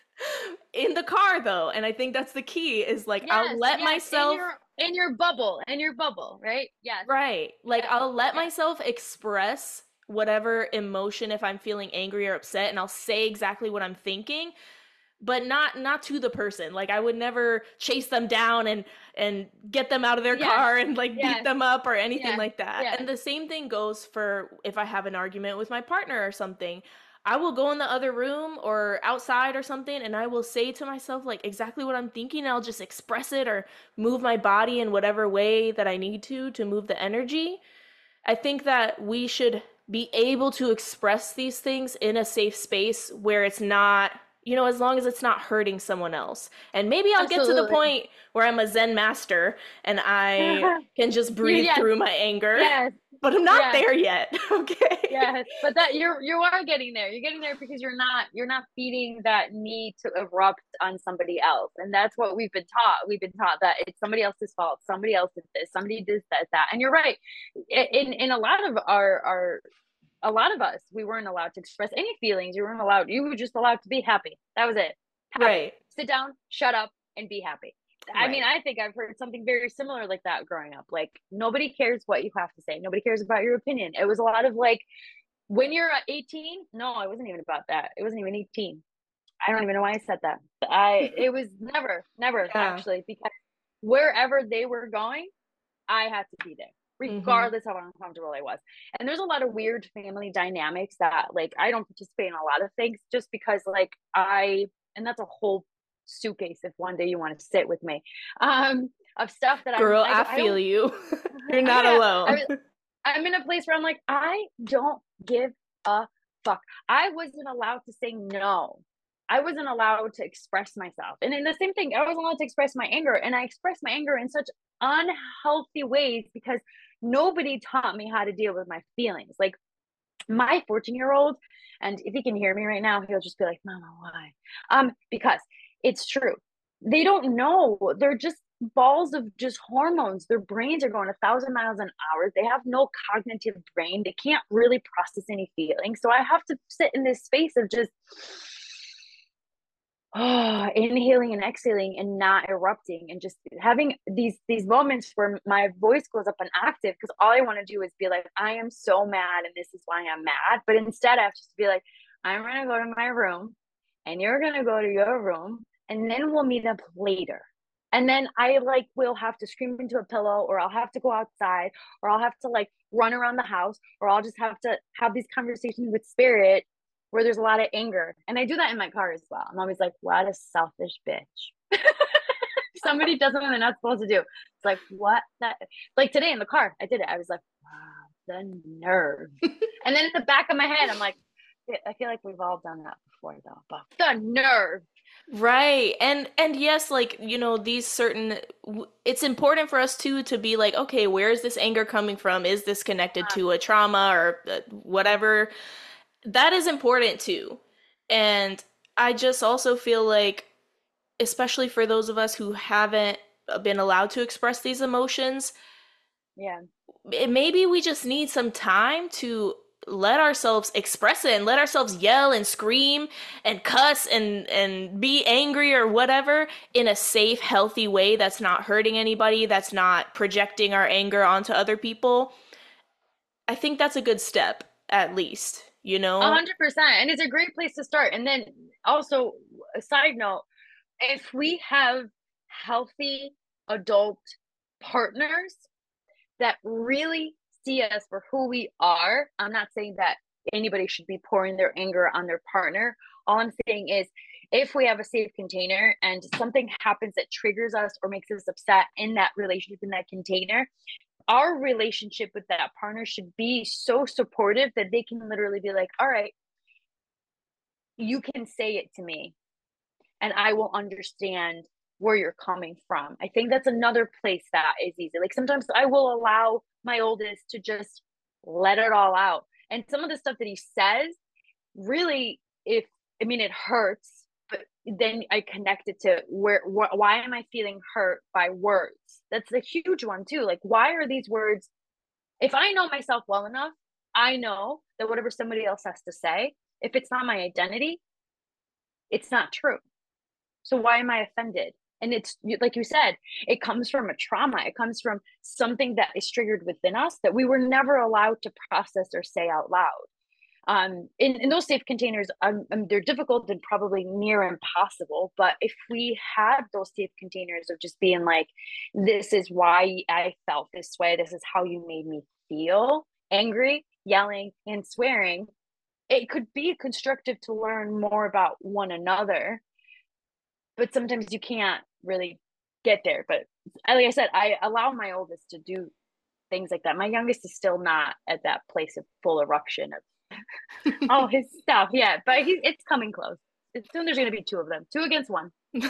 In the car though, and I think that's the key is like I'll Yes. let Yes. In myself your in your bubble. In your bubble. Right. Yes. right. Like Yeah. I'll let Yeah. myself express whatever emotion if I'm feeling angry or upset and I'll say exactly what I'm thinking, but not not to the person. Like I would never chase them down and and get them out of their Yes. car and like beat Yes. them up or anything Yes. like that. Yes. And the same thing goes for if I have an argument with my partner or something. I will go in the other room or outside or something and I will say to myself like exactly what I'm thinking. I'll just express it or move my body in whatever way that I need to to move the energy. I think that we should be able to express these things in a safe space where it's not, you know, as long as it's not hurting someone else. And maybe I'll get to the Absolutely. point where I'm a Zen master and I can just You, breathe yes. through my anger, Yes. but I'm not Yes. there yet. Okay. Yes, but that you're you are getting there. You're getting there because you're not you're not feeding that need to erupt on somebody else, and that's what we've been taught. We've been taught that it's somebody else's fault. Somebody else did this. Somebody did that. That, and you're right. In in a lot of our our a lot of us, we weren't allowed to express any feelings. You weren't allowed. You were just allowed to be happy. That was it. Happy. Right. Sit down, shut up, and be happy. I mean, Right. I think I've heard something very similar like that growing up. Like, nobody cares what you have to say. Nobody cares about your opinion. It was a lot of like, when you're eighteen, no, it wasn't even about that. It wasn't even eighteen. I don't even know why I said that. I, it was never, never Yeah. actually, because wherever they were going, I had to be there, Mm-hmm. regardless how uncomfortable I was. And there's a lot of weird family dynamics that, like, I don't participate in a lot of things just because, like, I, and that's a whole suitcase if one day you want to sit with me, um, of stuff that I'm, Girl, I, I I feel don't, you. You're not I, alone. I, I'm in a place where I'm like, I don't give a fuck. I wasn't allowed to say no. I wasn't allowed to express myself. And in the same thing, I wasn't allowed to express my anger. And I expressed my anger in such unhealthy ways because nobody taught me how to deal with my feelings. Like, my fourteen year old, and if he can hear me right now, he'll just be like, Mama, why? Um, because it's true. they don't know. They're just balls of just hormones. Their brains are going a thousand miles an hour. They have no cognitive brain. They can't really process any feelings. So I have to sit in this space of just oh, inhaling and exhaling and not erupting and just having these these moments where my voice goes up on octave because all I want to do is be like, I am so mad and this is why I'm mad. But instead I have to just be like, I'm gonna go to my room and you're gonna go to your room and then we'll meet up later. And then I like will have to scream into a pillow or I'll have to go outside or I'll have to like run around the house or I'll just have to have these conversations with spirit where there's a lot of anger. And I do that in my car as well. I'm always like, what a selfish bitch. Somebody does something they're not supposed to do. It's like, what that like today in the car, I did it. I was like, wow, the nerve. And then in the back of my head, I'm like, I feel like we've all done that before though. But the nerve. Right. And and yes, like, you know, these certain it's important for us too to be like, okay, where is this anger coming from? Is this connected to a trauma or uh, whatever? That is important too. And I just also feel like, especially for those of us who haven't been allowed to express these emotions, yeah, it, maybe we just need some time to let ourselves express it and let ourselves yell and scream and cuss and and be angry or whatever in a safe, healthy way that's not hurting anybody, that's not projecting our anger onto other people. I think that's a good step, at least. You know, a hundred percent. And it's a great place to start. And then also a side note, if we have healthy adult partners that really see us for who we are, I'm not saying that anybody should be pouring their anger on their partner. All I'm saying is if we have a safe container and something happens that triggers us or makes us upset in that relationship, in that container, our relationship with that partner should be so supportive that they can literally be like, all right, you can say it to me and I will understand where you're coming from. I think that's another place that is easy. Like sometimes I will allow my oldest to just let it all out. And some of the stuff that he says really, if, I mean, it hurts, but then I connect it to where, wh- why am I feeling hurt by words? That's a huge one too. Like, why are these words? If I know myself well enough, I know that whatever somebody else has to say, if it's not my identity, it's not true. So why am I offended? And it's like you said, it comes from a trauma. It comes from something that is triggered within us that we were never allowed to process or say out loud. Um, in, in those safe containers, um, um, they're difficult and probably near impossible. But if we had those safe containers of just being like, this is why I felt this way, this is how you made me feel, angry, yelling, and swearing, it could be constructive to learn more about one another. But sometimes you can't really get there. But like I said, I allow my oldest to do things like that. My youngest is still not at that place of full eruption of all his stuff. Yeah, but he's it's coming close. Soon there's going to be two of them, two against one.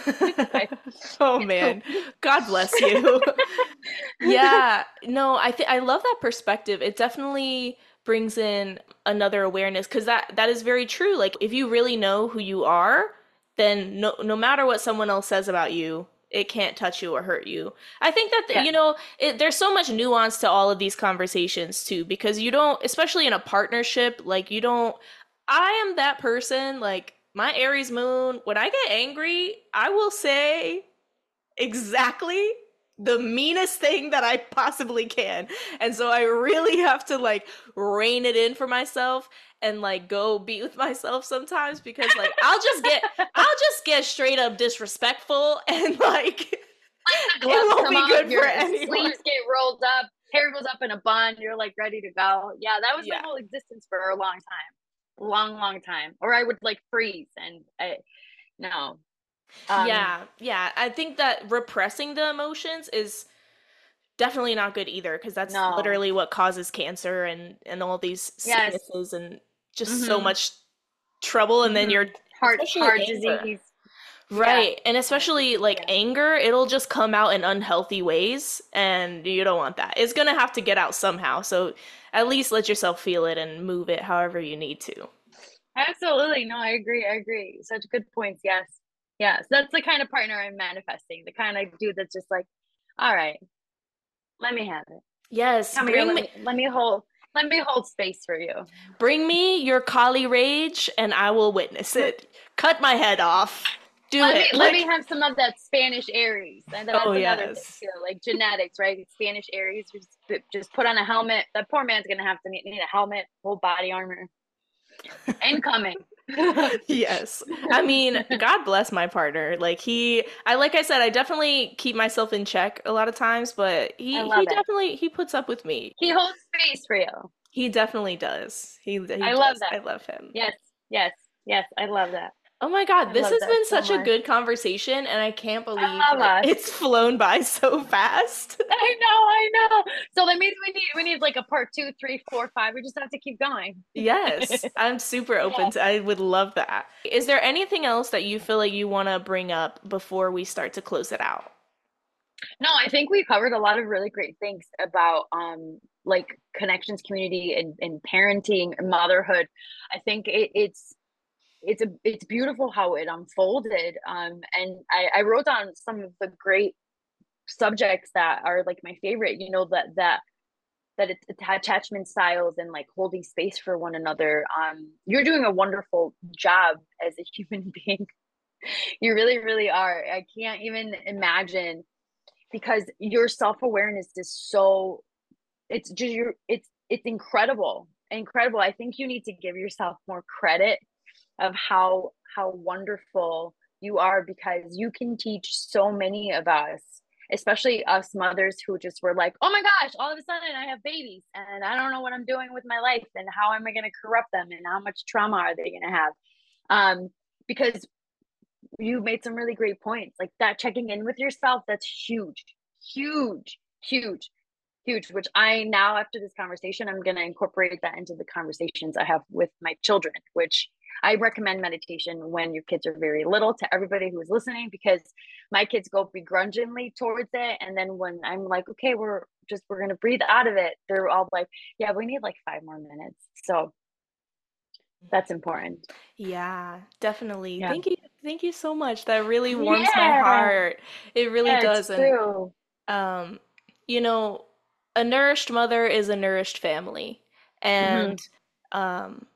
Oh man, God bless you. Yeah, no, I think I love that perspective. It definitely brings in another awareness because that that is very true. Like if you really know who you are, then no no matter what someone else says about you, it can't touch you or hurt you. I think that, yeah. you know, it, there's so much nuance to all of these conversations too, because you don't, especially in a partnership, like you don't, I am that person, like my Aries moon, when I get angry, I will say exactly the meanest thing that I possibly can. And so I really have to like rein it in for myself and like go be with myself sometimes because like I'll just get I'll just get straight up disrespectful and like it won't be good for anyone. Sleeves get rolled up, hair goes up in a bun, you're like ready to go. Yeah, that was yeah. my whole existence for a long time. Long, long time. Or I would like freeze and I no. Um, yeah, yeah. I think that repressing the emotions is definitely not good either because that's no. literally what causes cancer and, and all these sicknesses yes. and just mm-hmm. so much trouble. And mm-hmm. then you're heart heart disease, right? Yeah. And especially like yeah. anger, it'll just come out in unhealthy ways, and you don't want that. It's gonna have to get out somehow. So at least let yourself feel it and move it however you need to. Absolutely, no, I agree. I agree. Such good points. Yes. Yeah. So that's the kind of partner I'm manifesting. The kind of dude that's just like, all right, let me have it. Yes, Come here, bring let me me let me hold let me hold space for you. bring me your Kali rage and I will witness it. Cut my head off. Do Let me it. let me Like, have some of that Spanish Aries. And oh that's another thing yes. too, like genetics, right? Spanish Aries, just just put on a helmet. That poor man's gonna have to need, need a helmet, full body armor. Incoming. Yes. I mean, God bless my partner. Like he I like I said, I definitely keep myself in check a lot of times, but I he he love it. definitely he puts up with me. He holds space for you. He definitely does. He he I love does. that. I love him. Yes, yes, yes. I love that. Oh my God, I this love has that been so such a much. good conversation and I can't believe I love like us. it's flown by so fast. I know, I know. So that means we need we need like a part two, three, four, five. We just have to keep going. Yes, I'm super open Yeah. to I would love that. Is there anything else that you feel like you want to bring up before we start to close it out? No, I think we covered a lot of really great things about um like connections, community, and, and parenting and motherhood. I think it, it's it's a it's beautiful how it unfolded. Um and I, I wrote down some of the great subjects that are like my favorite, you know, that that that it's attachment styles and like holding space for one another. Um you're doing a wonderful job as a human being. You really, really are. I can't even imagine, because your self-awareness is so, it's just your it's it's incredible, incredible. I think you need to give yourself more credit of how how wonderful you are, because you can teach so many of us, especially us mothers who just were like, oh my gosh, all of a sudden I have babies and I don't know what I'm doing with my life, and how am I going to corrupt them, and how much trauma are they going to have. um because you made some really great points, like that checking in with yourself, that's huge, huge, huge, huge, which I now, after this conversation, I'm going to incorporate that into the conversations I have with my children, which I recommend meditation when your kids are very little to everybody who is listening, because my kids go begrudgingly towards it. And then when I'm like, okay, we're just, we're going to breathe out of it, they're all like, yeah, we need like five more minutes. So that's important. Yeah, definitely. Yeah. Thank you. Thank you so much. That really warms my Yeah. heart. It really Yeah, it's does. And true. um, you know, a nourished mother is a nourished family. And Hmm. um,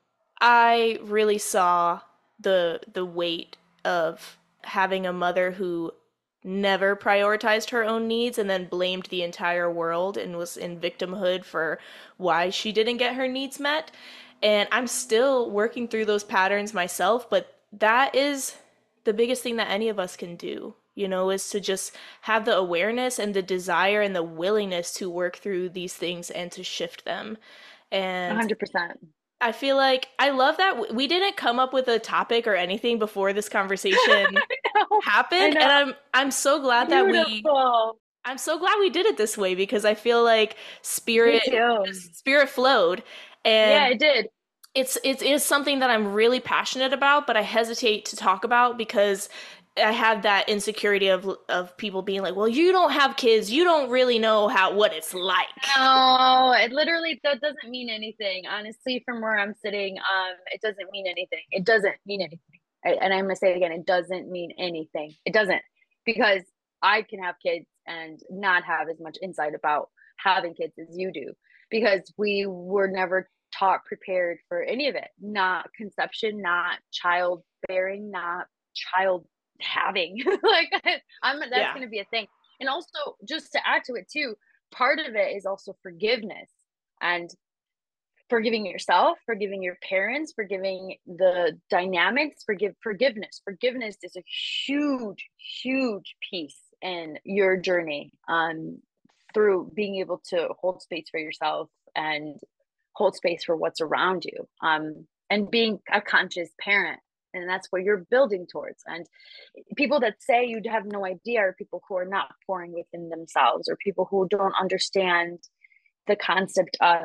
I really saw the the weight of having a mother who never prioritized her own needs and then blamed the entire world and was in victimhood for why she didn't get her needs met. And I'm still working through those patterns myself, but that is the biggest thing that any of us can do, you know, is to just have the awareness and the desire and the willingness to work through these things and to shift them. And one hundred percent. I feel like I love that w- we didn't come up with a topic or anything before this conversation I know. I happened, know. and I'm I'm so glad that we Beautiful. I'm so glad we did it this way because I feel like Me spirit too. spirit flowed, Yeah, and it did. it's it is something that I'm really passionate about, but I hesitate to talk about because I have that insecurity of of people being like, "Well, you don't have kids, you don't really know how what it's like." No, it literally, that doesn't mean anything. Honestly, from where I'm sitting, um, it doesn't mean anything. It doesn't mean anything. I, and I'm gonna say it again, it doesn't mean anything. It doesn't, because I can have kids and not have as much insight about having kids as you do, because we were never taught, prepared for any of it. Not conception, not childbearing, not child having. Like I'm that's Yeah. gonna be a thing. And also, just to add to it too, part of it is also forgiveness, and forgiving yourself, forgiving your parents, forgiving the dynamics, forgive forgiveness. Forgiveness is a huge, huge piece in your journey, um, through being able to hold space for yourself and hold space for what's around you, um, and being a conscious parent. And that's what you're building towards. And people that say you have no idea are people who are not pouring within themselves, or people who don't understand the concept of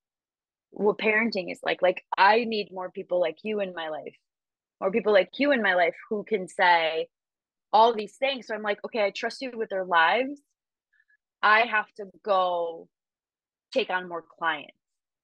what parenting is like. Like, I need more people like you in my life, more people like you in my life who can say all these things. So I'm like, okay, I trust you with their lives. I have to go take on more clients.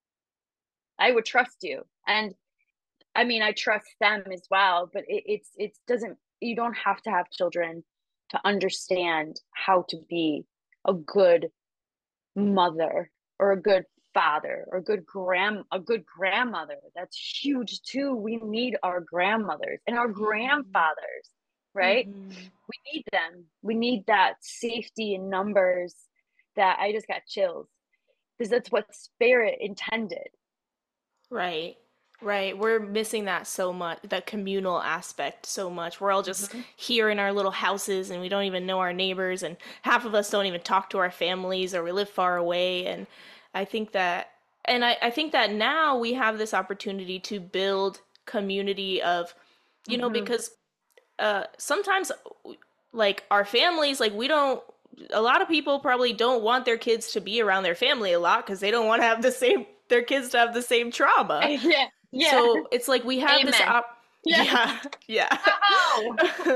I would trust you. And I mean, I trust them as well, but it, it's it doesn't you don't have to have children to understand how to be a good mother or a good father or a good grand a good grandmother. That's huge too. We need our grandmothers and our grandfathers, right? Mm-hmm. We need them. We need that safety in numbers. That I just got chills because that's what spirit intended. Right. Right. We're missing that so much, that communal aspect so much. We're all just Mm-hmm. here in our little houses and we don't even know our neighbors, and half of us don't even talk to our families, or we live far away. And I think that and I, I think that now we have this opportunity to build community of, you know, Mm-hmm. because uh sometimes, like, our families, like, we don't a lot of people probably don't want their kids to be around their family a lot because they don't want to have the same their kids to have the same trauma. Yeah, yeah. So it's like we have this Amen. op Yeah. yeah, yeah. Oh.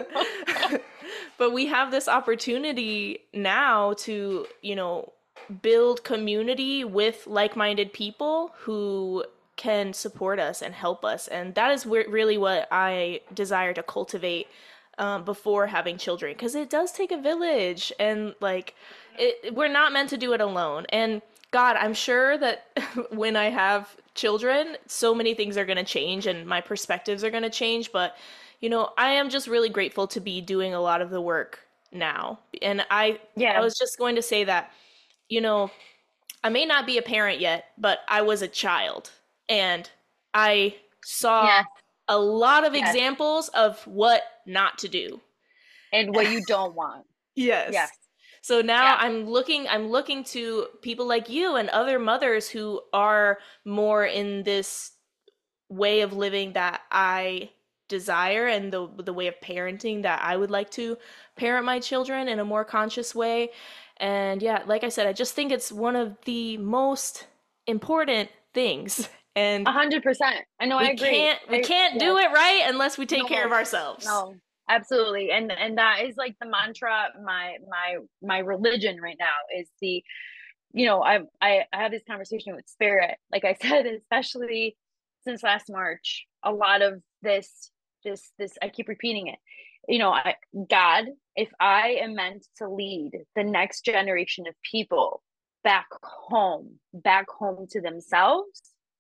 But we have this opportunity now to, you know, build community with like-minded people who can support us and help us. And that is where, really what I desire to cultivate um, before having children, because it does take a village, and like it, we're not meant to do it alone. And God, I'm sure that when I have children, so many things are going to change and my perspectives are going to change. But, you know, I am just really grateful to be doing a lot of the work now. And I, I Yeah. was just going to say that, you know, I may not be a parent yet, but I was a child and I saw Yes. a lot of Yes. examples of what not to do. And what you don't want. Yes. Yes. So now Yeah. I'm looking I'm looking to people like you and other mothers who are more in this way of living that I desire, and the the way of parenting that I would like to parent my children in a more conscious way. And yeah, like I said, I just think it's one of the most important things. And A hundred percent. I know. I we agree. can't we I, can't yes. do it right unless we take care of No. ourselves. No. Absolutely. And and that is like the mantra. My my my religion right now is the, you know, I I I have this conversation with spirit. Like I said, especially since last March, a lot of this this this I keep repeating it. You know, I God, if I am meant to lead the next generation of people back home, back home to themselves,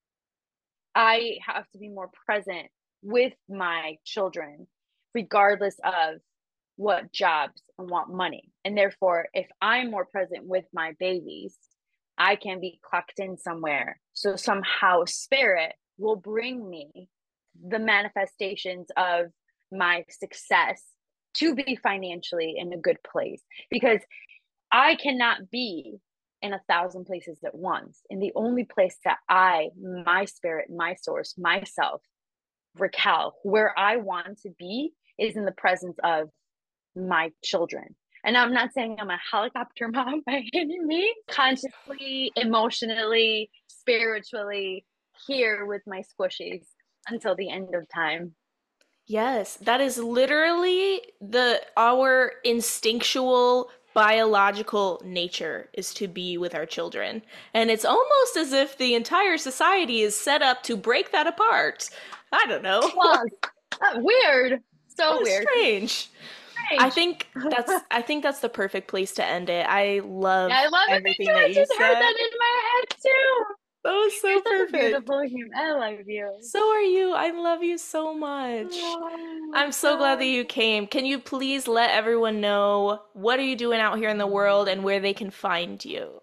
I have to be more present with my children, regardless of what jobs and what money. And therefore, if I'm more present with my babies, I can be clocked in somewhere. So somehow spirit will bring me the manifestations of my success to be financially in a good place, because I cannot be in a thousand places at once. And the only place that I, my spirit, my source, myself, Raquel, where I want to be is in the presence of my children. And I'm not saying I'm a helicopter mom by any means, consciously, emotionally, spiritually, here with my squishies until the end of time. Yes, that is literally the our instinctual biological nature, is to be with our children. And it's almost as if the entire society is set up to break that apart. I don't know. Well, uh, weird. So What weird. strange. I Strange. think that's I think that's the perfect place to end it. I love Yeah, I love it. Me everything too. that I you just heard said. that in my head too. That was so You're such a perfect. beautiful human. I love you. So are you. I love you so much. Oh my I'm so glad that God. you came. Can you please let everyone know what are you doing out here in the world and where they can find you?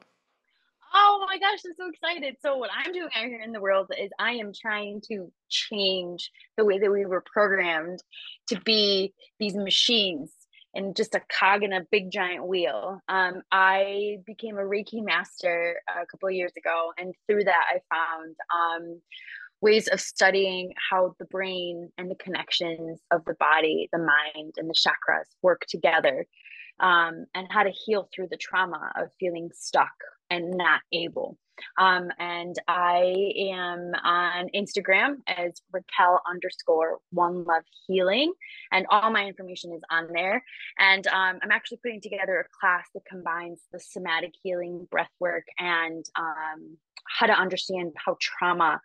Oh my gosh, I'm so excited. So what I'm doing out here in the world is I am trying to change the way that we were programmed to be these machines and just a cog in a big giant wheel. Um, I became a Reiki master a couple of years ago, and through that I found um, ways of studying how the brain and the connections of the body, the mind, and the chakras work together, um, and how to heal through the trauma of feeling stuck and not able. Um, and I am on Instagram as Raquel underscore one love healing, and all my information is on there. And um, I'm actually putting together a class that combines the somatic healing, breath work, and um, how to understand how trauma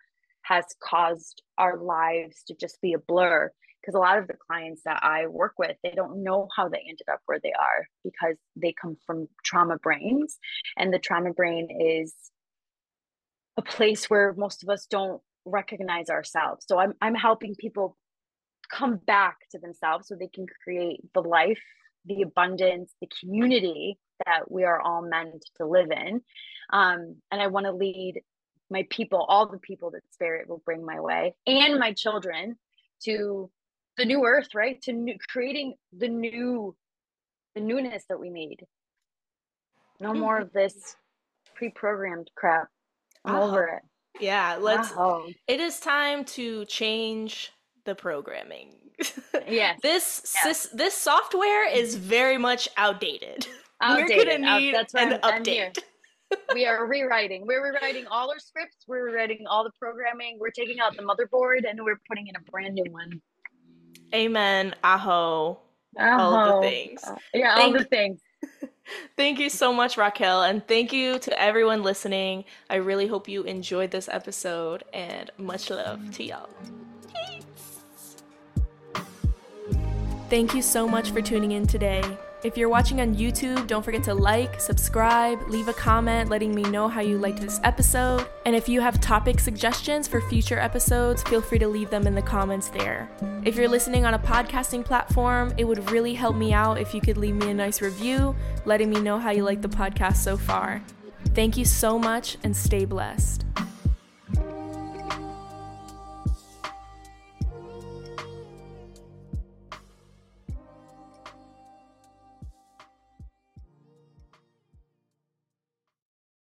has caused our lives to just be a blur. Because a lot of the clients that I work with, they don't know how they ended up where they are because they come from trauma brains. And the trauma brain is a place where most of us don't recognize ourselves. So I'm I'm helping people come back to themselves so they can create the life, the abundance, the community that we are all meant to live in. Um, and I want to lead my people, all the people that Spirit will bring my way, and my children, to the new earth, right? To new, creating the new, the newness that we need. No mm-hmm. more of this pre-programmed crap. I'm uh-huh. over it. Yeah, let's. Uh-huh. It is time to change the programming. Yes. this yes. this this software is very much outdated. Outdated. We're gonna need That's an I'm, update. I'm we are rewriting. We're rewriting all our scripts. We're rewriting all the programming. We're taking out the motherboard and we're putting in a brand new one. Amen. Aho. Aho. All of the things. Yeah, all Thank- the things. Thank you so much, Raquel, and thank you to everyone listening. I really hope you enjoyed this episode, and much love to y'all. Peace. Thank you so much for tuning in today. If you're watching on YouTube, don't forget to like, subscribe, leave a comment letting me know how you liked this episode. And if you have topic suggestions for future episodes, feel free to leave them in the comments there. If you're listening on a podcasting platform, it would really help me out if you could leave me a nice review, letting me know how you like the podcast so far. Thank you so much and stay blessed.